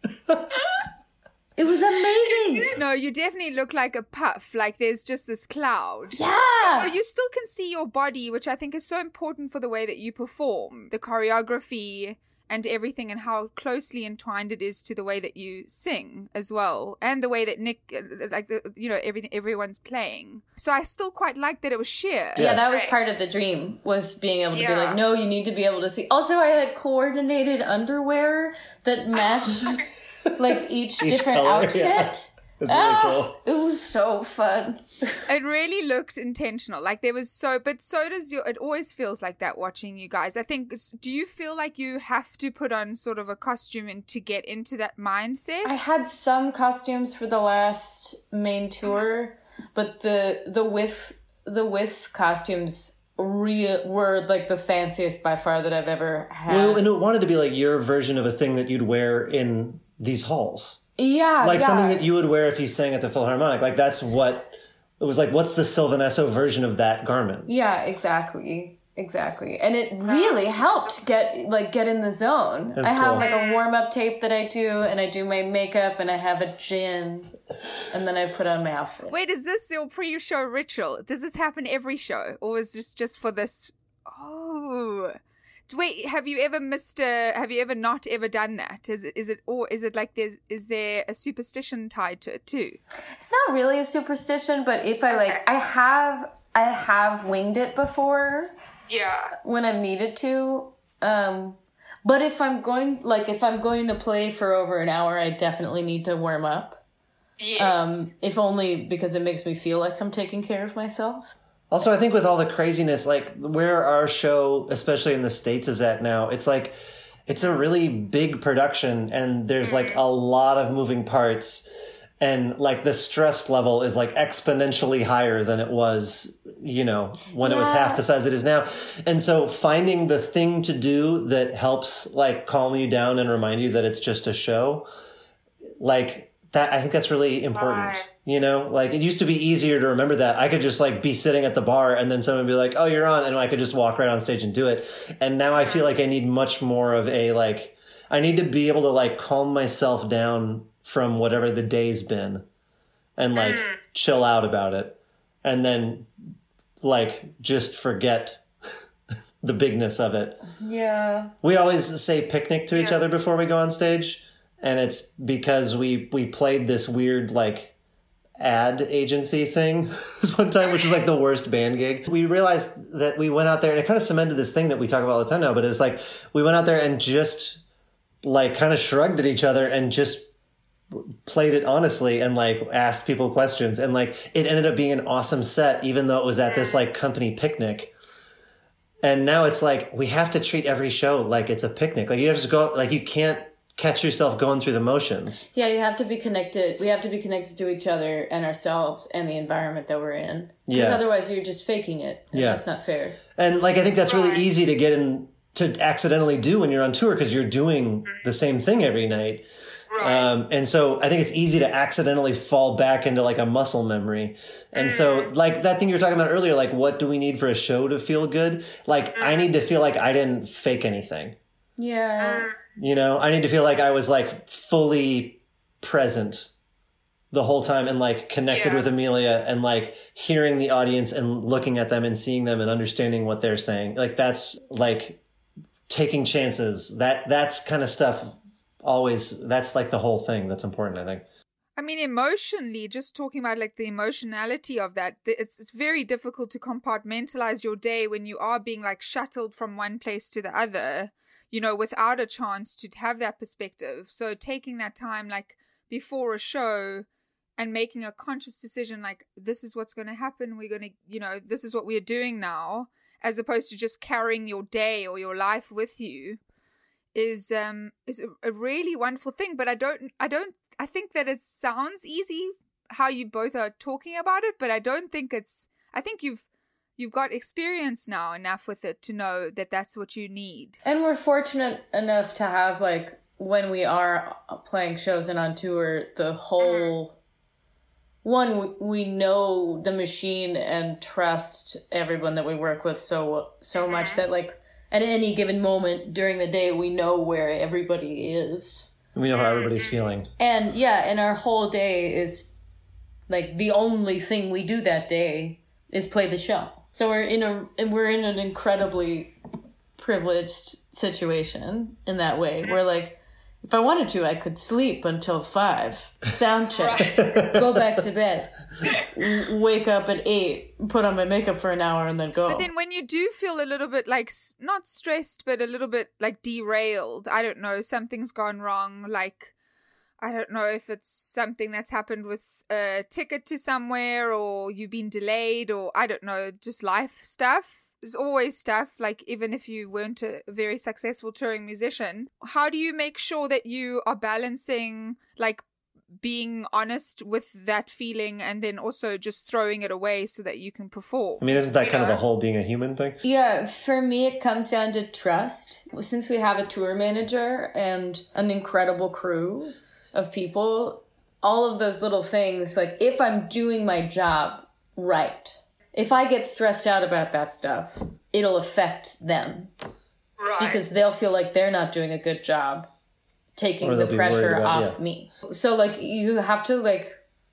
[SPEAKER 12] It was amazing.
[SPEAKER 10] No, you definitely look like a puff. Like there's just this cloud.
[SPEAKER 12] Yeah.
[SPEAKER 10] But you still can see your body, which I think is so important for the way that you perform. The choreography and everything, and how closely entwined it is to the way that you sing as well. And the way that Nick, like, the, you know, everything, everyone's playing. So I still quite like that it was sheer.
[SPEAKER 12] Yeah, that was part of the dream, was being able to yeah. be like, no, you need to be able to see. Also, I had coordinated underwear that matched... like each, each different color, outfit. Yeah. It's really oh, cool. It was so fun.
[SPEAKER 10] It really looked intentional. Like there was so, but so does your, it always feels like that watching you guys. I think, do you feel like you have to put on sort of a costume and to get into that mindset?
[SPEAKER 12] I had some costumes for the last main tour, but the, the with, the with costumes real were like the fanciest by far that I've ever had.
[SPEAKER 13] Well, and it wanted to be like your version of a thing that you'd wear in these halls.
[SPEAKER 12] Yeah.
[SPEAKER 13] Like
[SPEAKER 12] yeah.
[SPEAKER 13] something that you would wear if you sang at the Philharmonic. Like that's what, it was like, what's the Sylvanesso version of that garment?
[SPEAKER 12] Yeah, exactly. Exactly. And it really helped get, like, get in the zone. That's I have cool. like a warm-up tape that I do, and I do my makeup, and I have a gin, and then I put on my outfit.
[SPEAKER 10] Wait, is this your pre-show ritual? Does this happen every show? Or is this just for this? Oh... Wait, have you ever missed a, have you ever not ever done that? Is it, is it, or is it like there's, is there a superstition tied to it too?
[SPEAKER 12] It's not really a superstition, but if I like, I have, I have winged it before.
[SPEAKER 9] Yeah.
[SPEAKER 12] When I've needed to. Um, but if I'm going, like, if I'm going to play for over an hour, I definitely need to warm up.
[SPEAKER 9] Yes.
[SPEAKER 12] Um, if only because it makes me feel like I'm taking care of myself.
[SPEAKER 13] Also, I think with all the craziness, like where our show, especially in the States, is at now, it's like, it's a really big production and there's like a lot of moving parts, and like the stress level is like exponentially higher than it was, you know, when yeah. it was half the size it is now. And so finding the thing to do that helps like calm you down and remind you that it's just a show, like that, I think that's really important. Right. You know, like it used to be easier to remember that. I could just like be sitting at the bar and then someone would be like, oh, you're on. And I could just walk right on stage and do it. And now I feel like I need much more of a, like, I need to be able to like calm myself down from whatever the day's been and like chill out about it. And then like just forget the bigness of it.
[SPEAKER 12] Yeah.
[SPEAKER 13] We always say picnic to each other before we go on stage. And it's because we, we played this weird, like, ad agency thing this one time, which is like the worst band gig. We realized that we went out there and it kind of cemented this thing that we talk about all the time now, but it was like we went out there and just like kind of shrugged at each other and just played it honestly and like asked people questions, and like it ended up being an awesome set even though it was at this like company picnic. And now it's like we have to treat every show like it's a picnic. Like you have to go, like you can't catch yourself going through the motions.
[SPEAKER 12] Yeah, you have to be connected. We have to be connected to each other and ourselves and the environment that we're in. Because
[SPEAKER 13] yeah.
[SPEAKER 12] otherwise you're just faking it. And yeah. that's not fair.
[SPEAKER 13] And like I think that's really easy to get in to accidentally do when you're on tour because you're doing the same thing every night. Right. Um, and so I think it's easy to accidentally fall back into like a muscle memory. And so like that thing you were talking about earlier, like what do we need for a show to feel good? Like I need to feel like I didn't fake anything.
[SPEAKER 12] Yeah.
[SPEAKER 13] You know, I need to feel like I was like fully present the whole time and like connected yeah. with Amelia and like hearing the audience and looking at them and seeing them and understanding what they're saying. Like that's like taking chances. That that's kind of stuff always, that's like the whole thing that's important, I think.
[SPEAKER 10] I mean, emotionally, just talking about like the emotionality of that, it's it's very difficult to compartmentalize your day when you are being like shuttled from one place to the other, you know, without a chance to have that perspective. So taking that time like before a show and making a conscious decision like, this is what's going to happen. We're going to, you know, this is what we're doing now, as opposed to just carrying your day or your life with you is um is a, a really wonderful thing. But I don't, I don't, I think that it sounds easy how you both are talking about it, but I don't think it's, I think you've, you've got experience now enough with it to know that that's what you need.
[SPEAKER 12] And we're fortunate enough to have, like, when we are playing shows and on tour, the whole, one, we know the machine and trust everyone that we work with so, so much that, like, at any given moment during the day, we know where everybody is.
[SPEAKER 13] We know how everybody's feeling.
[SPEAKER 12] And yeah, and our whole day is like the only thing we do that day is play the show. So we're in a and we're in an incredibly privileged situation in that way. We're like, if I wanted to, I could sleep until five, sound check, go back to bed, w- wake up at eight, put on my makeup for an hour, and then go.
[SPEAKER 10] But then when you do feel a little bit like, not stressed, but a little bit like derailed, I don't know, something's gone wrong, like, I don't know if it's something that's happened with a ticket to somewhere, or you've been delayed, or I don't know, just life stuff. There's always stuff, like even if you weren't a very successful touring musician. How do you make sure that you are balancing, like, being honest with that feeling and then also just throwing it away so that you can perform?
[SPEAKER 13] I mean, isn't that kind of the whole being a human thing?
[SPEAKER 12] Yeah, for me, it comes down to trust. Since we have a tour manager and an incredible crew of people, all of those little things, like if I'm doing my job right, if I get stressed out about that stuff, it'll affect them. Right. Because they'll feel like they're not doing a good job taking the pressure about, off yeah. me. So, like, you have to, like,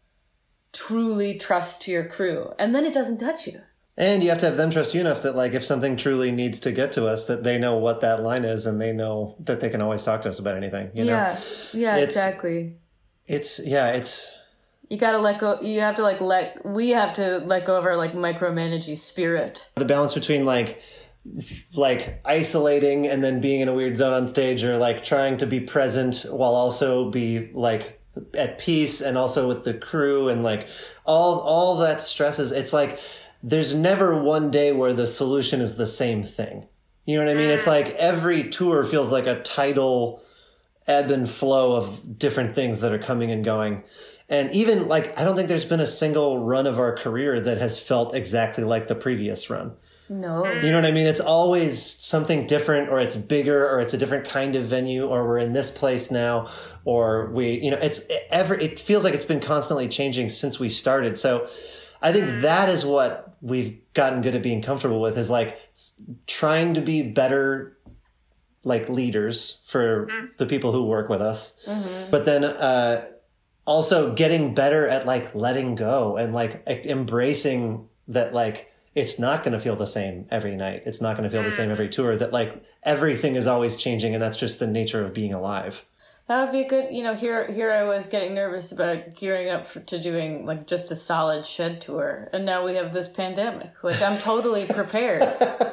[SPEAKER 12] truly trust your crew. And then it doesn't touch you.
[SPEAKER 13] And you have to have them trust you enough that, like, if something truly needs to get to us, that they know what that line is and they know that they can always talk to us about anything. You know?
[SPEAKER 12] Yeah, yeah,
[SPEAKER 13] it's,
[SPEAKER 12] exactly.
[SPEAKER 13] It's, yeah, it's...
[SPEAKER 12] You gotta let go, you have to, like, let, we have to let go of our, like, micromanaging spirit.
[SPEAKER 13] The balance between, like, like isolating and then being in a weird zone on stage, or, like, trying to be present while also be, like, at peace and also with the crew and, like, all, all that stresses. It's like, there's never one day where the solution is the same thing. You know what I mean? It's like every tour feels like a tidal ebb and flow of different things that are coming and going. And even, like, I don't think there's been a single run of our career that has felt exactly like the previous run.
[SPEAKER 12] No.
[SPEAKER 13] You know what I mean? It's always something different, or it's bigger, or it's a different kind of venue, or we're in this place now, or we, you know, it's ever, it feels like it's been constantly changing since we started. So I think that is what we've gotten good at being comfortable with, is like trying to be better, like, leaders for the people who work with us. Mm-hmm. But then, uh, also getting better at, like, letting go and, like, embracing that, like, it's not going to feel the same every night. It's not going to feel the same every tour, that, like, everything is always changing, and that's just the nature of being alive.
[SPEAKER 12] That would be a good, you know, here here I was getting nervous about gearing up for, to doing, like, just a solid Shed tour. And now we have this pandemic. Like, I'm totally prepared.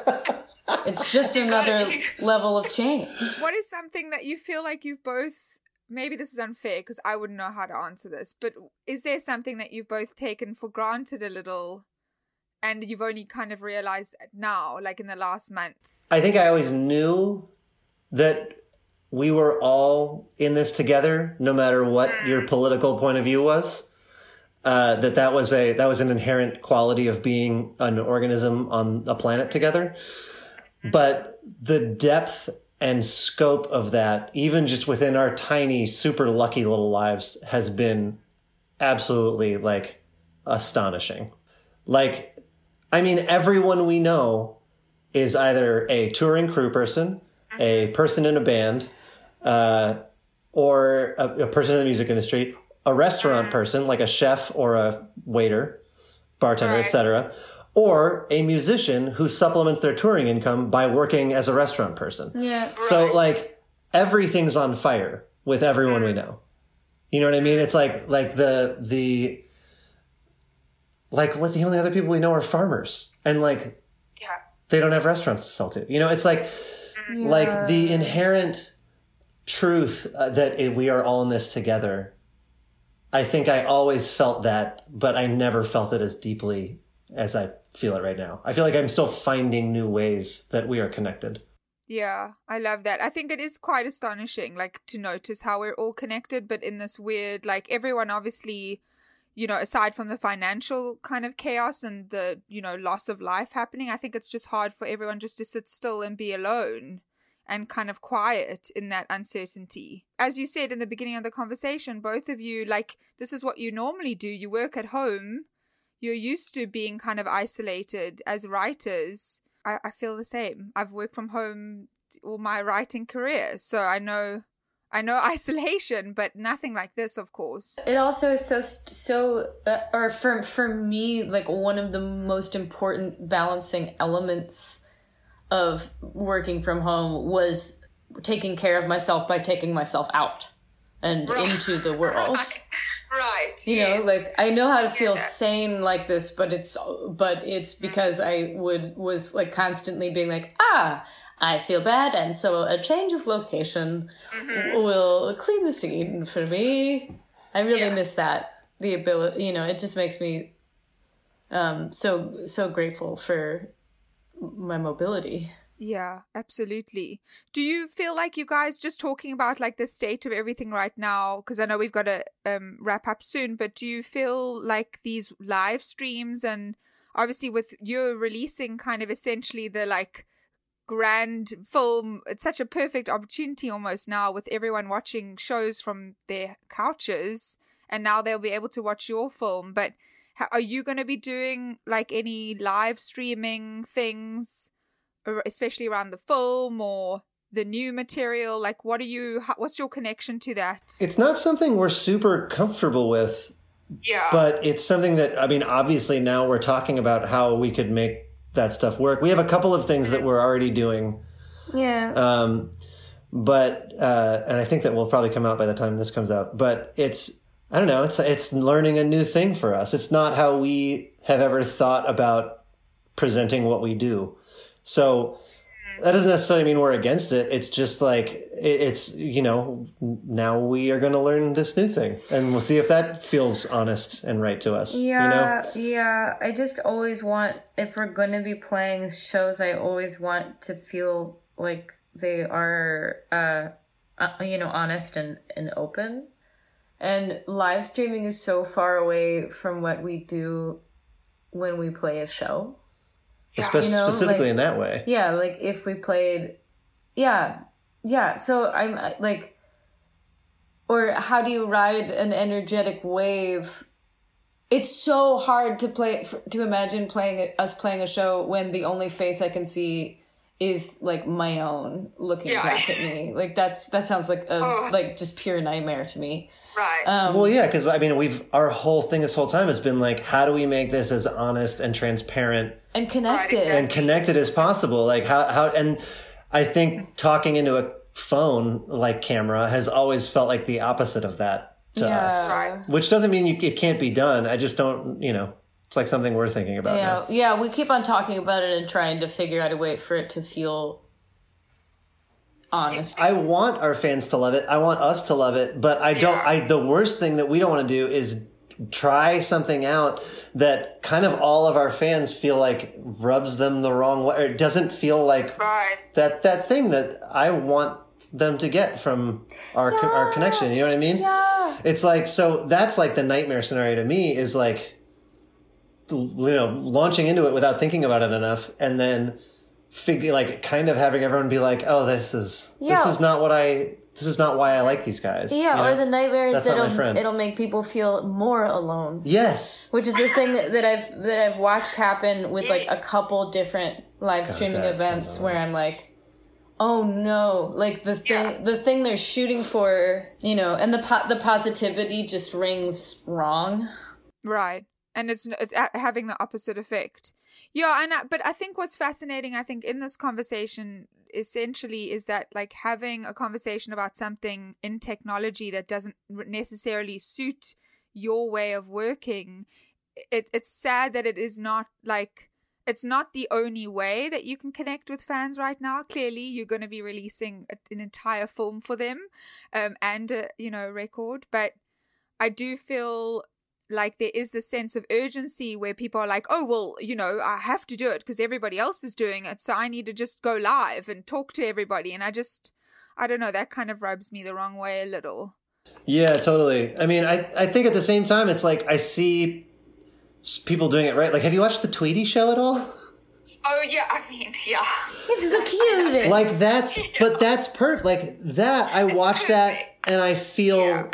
[SPEAKER 12] It's just another level of change.
[SPEAKER 10] What is something that you feel like you've both... Maybe this is unfair because I wouldn't know how to answer this, but is there something that you've both taken for granted a little and you've only kind of realized now, like in the last month?
[SPEAKER 13] I think I always knew that we were all in this together, no matter what your political point of view was. Uh, that that was a that was an inherent quality of being an organism on a planet together. But the depth and scope of that, even just within our tiny, super lucky little lives, has been absolutely, like, astonishing. Like, I mean, everyone we know is either a touring crew person, a person in a band, uh, or a, a person in the music industry, a restaurant person, like a chef or a waiter, bartender, right. et cetera, or a musician who supplements their touring income by working as a restaurant person.
[SPEAKER 12] Yeah.
[SPEAKER 13] So, like, everything's on fire. with everyone we know. You know what I mean? It's like like the the like what the only other people we know are farmers, and like
[SPEAKER 9] yeah.
[SPEAKER 13] they don't have restaurants to sell to. You know, it's like
[SPEAKER 12] Yeah.
[SPEAKER 13] like the inherent truth uh, that it, we are all in this together. I think I always felt that, but I never felt it as deeply as I feel it right now. I feel like I'm still finding new ways that we are connected.
[SPEAKER 10] Yeah, I love that. I think it is quite astonishing, like, to notice how we're all connected, but in this weird, like, everyone obviously, you know, aside from the financial kind of chaos and the, you know, loss of life happening, I think it's just hard for everyone just to sit still and be alone and kind of quiet in that uncertainty. As you said in the beginning of the conversation, both of you, like, this is what you normally do. You work at home. You're used to being kind of isolated as writers. I, I feel the same. I've worked from home all my writing career, so I know I know isolation, but nothing like this, of course.
[SPEAKER 11] It also is so so, uh, or for for me, like one of the most important balancing elements of working from home was taking care of myself by taking myself out and
[SPEAKER 9] Right.
[SPEAKER 11] into the world.
[SPEAKER 9] Right. Right.
[SPEAKER 11] You
[SPEAKER 9] yes.
[SPEAKER 11] know, like I know how to feel
[SPEAKER 9] Yeah.
[SPEAKER 11] sane like this, but it's but it's because I would was like constantly being like, ah, I feel bad, and so a change of location
[SPEAKER 9] Mhm.
[SPEAKER 11] will clean the scene for me. I really
[SPEAKER 9] Yeah.
[SPEAKER 11] miss that. The ability, you know, it just makes me um so so grateful for my mobility.
[SPEAKER 10] Yeah, absolutely. Do you feel like you guys, just talking about like the state of everything right now, because I know we've got to um, wrap up soon, but do you feel like these live streams, and obviously with you releasing kind of essentially the like grand film, it's such a perfect opportunity almost now with everyone watching shows from their couches, and now they'll be able to watch your film. But how, are you going to be doing like any live streaming things, especially around the film or the new material? Like, what are you, how, what's your connection to that?
[SPEAKER 13] It's not something we're super comfortable with,
[SPEAKER 9] Yeah.
[SPEAKER 13] but it's something that, I mean, obviously now we're talking about how we could make that stuff work. We have a couple of things that we're already doing.
[SPEAKER 12] Yeah.
[SPEAKER 13] Um, but, uh, and I think that will probably come out by the time this comes out, but it's, I don't know, it's, it's learning a new thing for us. It's not how we have ever thought about presenting what we do. So that doesn't necessarily mean we're against it. It's just like, it, it's, you know, now we are going to learn this new thing, and we'll see if that feels honest and right to us.
[SPEAKER 14] Yeah,
[SPEAKER 13] You know?
[SPEAKER 14] yeah. I just always want, if we're going to be playing shows, I always want to feel like they are, uh, uh, you know, honest and, and open.
[SPEAKER 11] And live streaming is so far away from what we do when we play a show.
[SPEAKER 13] Spe-
[SPEAKER 11] You know,
[SPEAKER 13] specifically
[SPEAKER 11] like-
[SPEAKER 13] in that way.
[SPEAKER 11] Yeah, like if we played, yeah, yeah. So I'm uh, like, or how do you ride an energetic wave? It's so hard to play, to imagine playing us playing a show when the only face I can see is like my own looking
[SPEAKER 9] Yeah.
[SPEAKER 11] back at me. Like that, that sounds like a
[SPEAKER 9] Oh.
[SPEAKER 11] like just pure nightmare to me.
[SPEAKER 9] Right.
[SPEAKER 11] Um,
[SPEAKER 13] Well, yeah, because I mean, we've our whole thing this whole time has been like, how do we make this as honest and transparent
[SPEAKER 11] and connected.
[SPEAKER 13] and connected as possible? Like how how and I think talking into a phone like camera has always felt like the opposite of that to
[SPEAKER 11] Yeah.
[SPEAKER 13] us.
[SPEAKER 9] Right.
[SPEAKER 13] Which doesn't mean you, it can't be done. I just don't, you know, it's like something we're thinking about
[SPEAKER 11] Yeah,
[SPEAKER 13] now.
[SPEAKER 11] yeah, we keep on talking about it and trying to figure out a way for it to feel honest.
[SPEAKER 13] I want our fans to love it. I want us to love it, but I don't,
[SPEAKER 9] Yeah.
[SPEAKER 13] I, the worst thing that we don't want to do is try something out that kind of all of our fans feel like rubs them the wrong way, or it doesn't feel like
[SPEAKER 9] Right.
[SPEAKER 13] that, that thing that I want them to get from our, co- our connection. You know what I mean?
[SPEAKER 14] Yeah.
[SPEAKER 13] It's like, so that's like the nightmare scenario to me is like, you know, launching into it without thinking about it enough, and then figure like kind of having everyone be like, oh, this is,
[SPEAKER 14] Yeah.
[SPEAKER 13] this is not what I, this is not why I like these guys.
[SPEAKER 14] Yeah,
[SPEAKER 13] you
[SPEAKER 14] or
[SPEAKER 13] know?
[SPEAKER 14] the nightmare is
[SPEAKER 13] That's
[SPEAKER 14] that
[SPEAKER 13] not my
[SPEAKER 14] it'll,
[SPEAKER 13] friend.
[SPEAKER 14] it'll make people feel more alone.
[SPEAKER 13] Yes.
[SPEAKER 11] Which is the thing that I've that I've watched happen with like a couple different live streaming
[SPEAKER 13] that-
[SPEAKER 11] events where I'm like, oh no, like the thing
[SPEAKER 9] Yeah.
[SPEAKER 11] the thing they're shooting for, you know, and the po- the positivity just rings wrong.
[SPEAKER 10] Right. and it's it's having the opposite effect. Yeah, and I, but I think what's fascinating, I think, in this conversation essentially is that like having a conversation about something in technology that doesn't necessarily suit your way of working, it, it's sad that it is not like, it's not the only way that you can connect with fans right now. Clearly, you're going to be releasing a, an entire film for them um, and, a, you know, record. But I do feel like there is this sense of urgency where people are like, oh, well, you know, I have to do it because everybody else is doing it. So I need to just go live and talk to everybody. And I just, I don't know, that kind of rubs me the wrong way a little.
[SPEAKER 13] Yeah, totally. I mean, I, I think at the same time, it's like I see people doing it right. Like, have you watched the Tweety Show at all?
[SPEAKER 9] Oh, yeah, I mean, yeah.
[SPEAKER 12] It's the cutest.
[SPEAKER 13] Like, that's, but that's perfect. Like, that, I watch that and I feel yeah.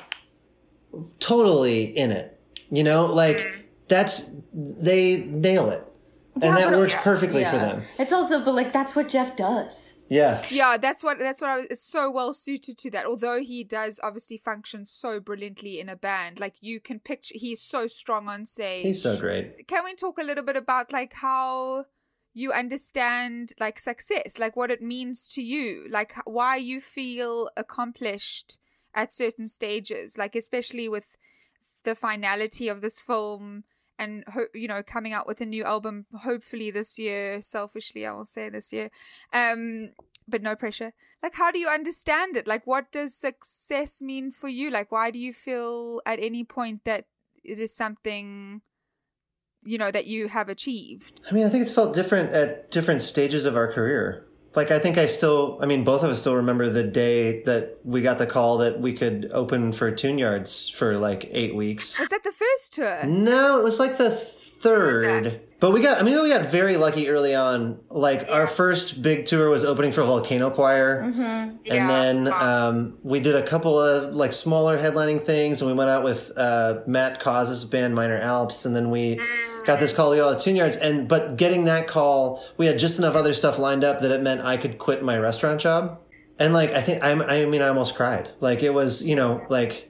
[SPEAKER 13] totally in it. You know, like, mm. that's, they nail it. And that works perfectly
[SPEAKER 12] yeah.
[SPEAKER 13] for them.
[SPEAKER 12] It's also, but like, that's what Jeff does.
[SPEAKER 13] Yeah.
[SPEAKER 10] Yeah, that's what, that's what I was, it's so well suited to that. Although he does obviously function so brilliantly in a band. Like, you can picture, he's so strong on stage.
[SPEAKER 13] He's so great.
[SPEAKER 10] Can we talk a little bit about like how you understand like success, like what it means to you, like why you feel accomplished at certain stages, like especially with the finality of this film and, you know, coming out with a new album, hopefully this year, selfishly, I will say this year, um, but no pressure. Like, how do you understand it? Like, what does success mean for you? Like, why do you feel at any point that it is something, you know, that you have achieved?
[SPEAKER 13] I mean, I think it's felt different at different stages of our career. Like, I think I still, I mean, both of us still remember the day that we got the call that we could open for Tune Yards for like eight weeks.
[SPEAKER 10] Was that the first tour?
[SPEAKER 13] No, it was like the third. But we got, I mean, we got very lucky early on. Like, our first big tour was opening for Volcano Choir.
[SPEAKER 12] Mm-hmm.
[SPEAKER 13] And
[SPEAKER 12] Yeah.
[SPEAKER 13] then um, we did a couple of like smaller headlining things. And we went out with uh, Matt Cause's band, Minor Alps. And then we got this call, we all at Tune Yards. And, but getting that call, we had just enough other stuff lined up that it meant I could quit my restaurant job. And like, I think, I, I mean, I almost cried. Like, it was, you know, like,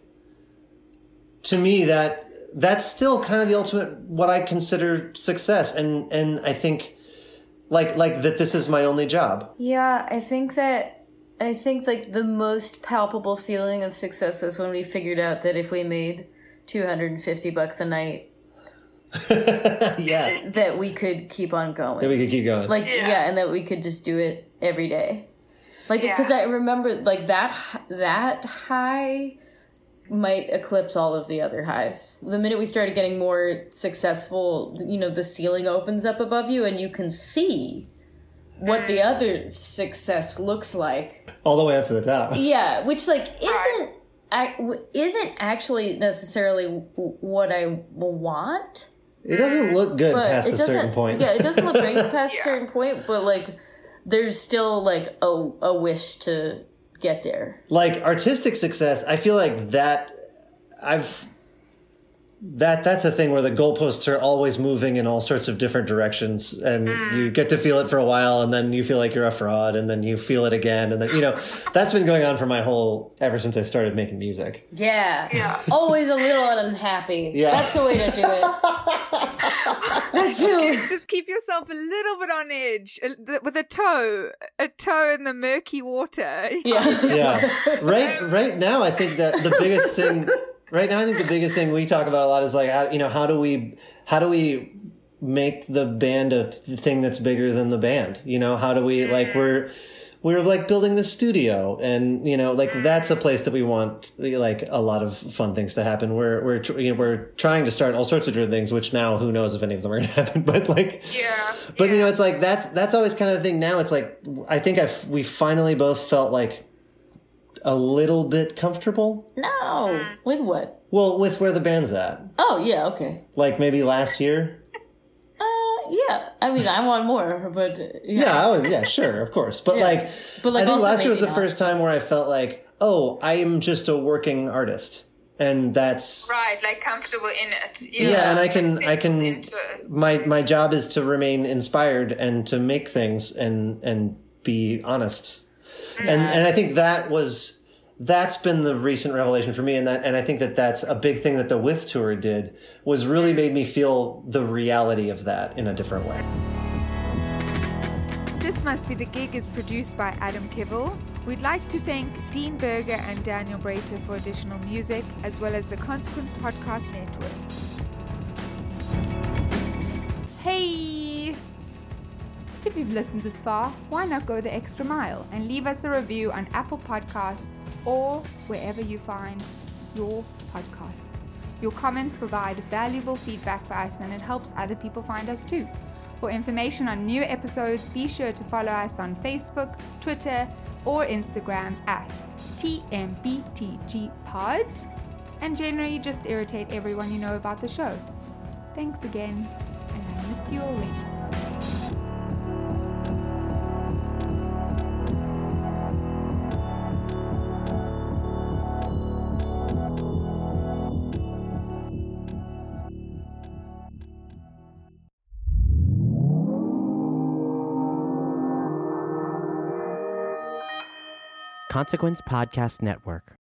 [SPEAKER 13] to me, that, that's still kind of the ultimate, what I consider success. And, and I think like, like that this is my only job.
[SPEAKER 14] Yeah, I think that, I think like the most palpable feeling of success was when we figured out that if we made two hundred fifty bucks a night,
[SPEAKER 13] yeah,
[SPEAKER 14] that we could keep on going.
[SPEAKER 13] That we could keep going.
[SPEAKER 14] Like, yeah, yeah and that we could just do it every day. Like, because yeah. I remember like that, that high might eclipse all of the other highs. The minute we started getting more successful, you know, the ceiling opens up above you and you can see what the other success looks like.
[SPEAKER 13] All the way up to the top.
[SPEAKER 14] Yeah, which like isn't isn't actually necessarily what I want.
[SPEAKER 13] It doesn't look good past a certain point.
[SPEAKER 14] Yeah, it doesn't look great past yeah. a certain point, but like there's still like a a wish to get there.
[SPEAKER 13] Like artistic success, I feel like that I've that that's a thing where the goalposts are always moving in all sorts of different directions, and mm. you get to feel it for a while, and then you feel like you're a fraud, and then you feel it again, and then you know that's been going on for my whole ever since I started making music.
[SPEAKER 14] Yeah, yeah, always a little unhappy. Yeah, that's the way to do it. That's true.
[SPEAKER 10] Just keep yourself a little bit on edge with a toe, a toe in the murky water.
[SPEAKER 14] Yeah,
[SPEAKER 13] yeah. Right, right now, I think that the biggest thing. Right now, I think the biggest thing we talk about a lot is like, how, you know, how do we, how do we make the band a thing that's bigger than the band? You know, how do we, like, we're, we're like building the studio, and, you know, like that's a place that we want, like, a lot of fun things to happen. We're, we're, you know, we're trying to start all sorts of different things, which now who knows if any of them are going to happen, but like,
[SPEAKER 9] yeah,
[SPEAKER 13] but
[SPEAKER 9] yeah.
[SPEAKER 13] you know, it's like, that's, that's always kind of the thing now. It's like, I think I've, we finally both felt like, a little bit comfortable?
[SPEAKER 14] No. With what?
[SPEAKER 13] Well, with where the band's at.
[SPEAKER 14] Oh, yeah, okay.
[SPEAKER 13] Like maybe last year?
[SPEAKER 14] Uh, yeah. I mean, I want more, but... Yeah,
[SPEAKER 13] yeah I was, yeah, sure, of course. But, yeah. like, but like, I think last year was the not. first time where I felt like, oh, I am just a working artist. And that's...
[SPEAKER 9] Right, like comfortable in it.
[SPEAKER 13] Yeah, yeah and I can... I can. My, my job is to remain inspired and to make things and, and be honest. And and I think that was that's been the recent revelation for me. And that, and I think that that's a big thing that the With Tour did, was really made me feel the reality of that in a different way.
[SPEAKER 10] This Must Be the Gig is produced by Adam Kivel. We'd like to thank Dean Berger and Daniel Brater for additional music, as well as the Consequence Podcast Network. Hey! If you've listened this far, why not go the extra mile and leave us a review on Apple Podcasts or wherever you find your podcasts. Your comments provide valuable feedback for us, and it helps other people find us too. For information on new episodes, be sure to follow us on Facebook, Twitter, or Instagram at T M B T G Pod, and generally just irritate everyone you know about the show. Thanks again, and I miss you already.
[SPEAKER 15] Consequence Podcast Network.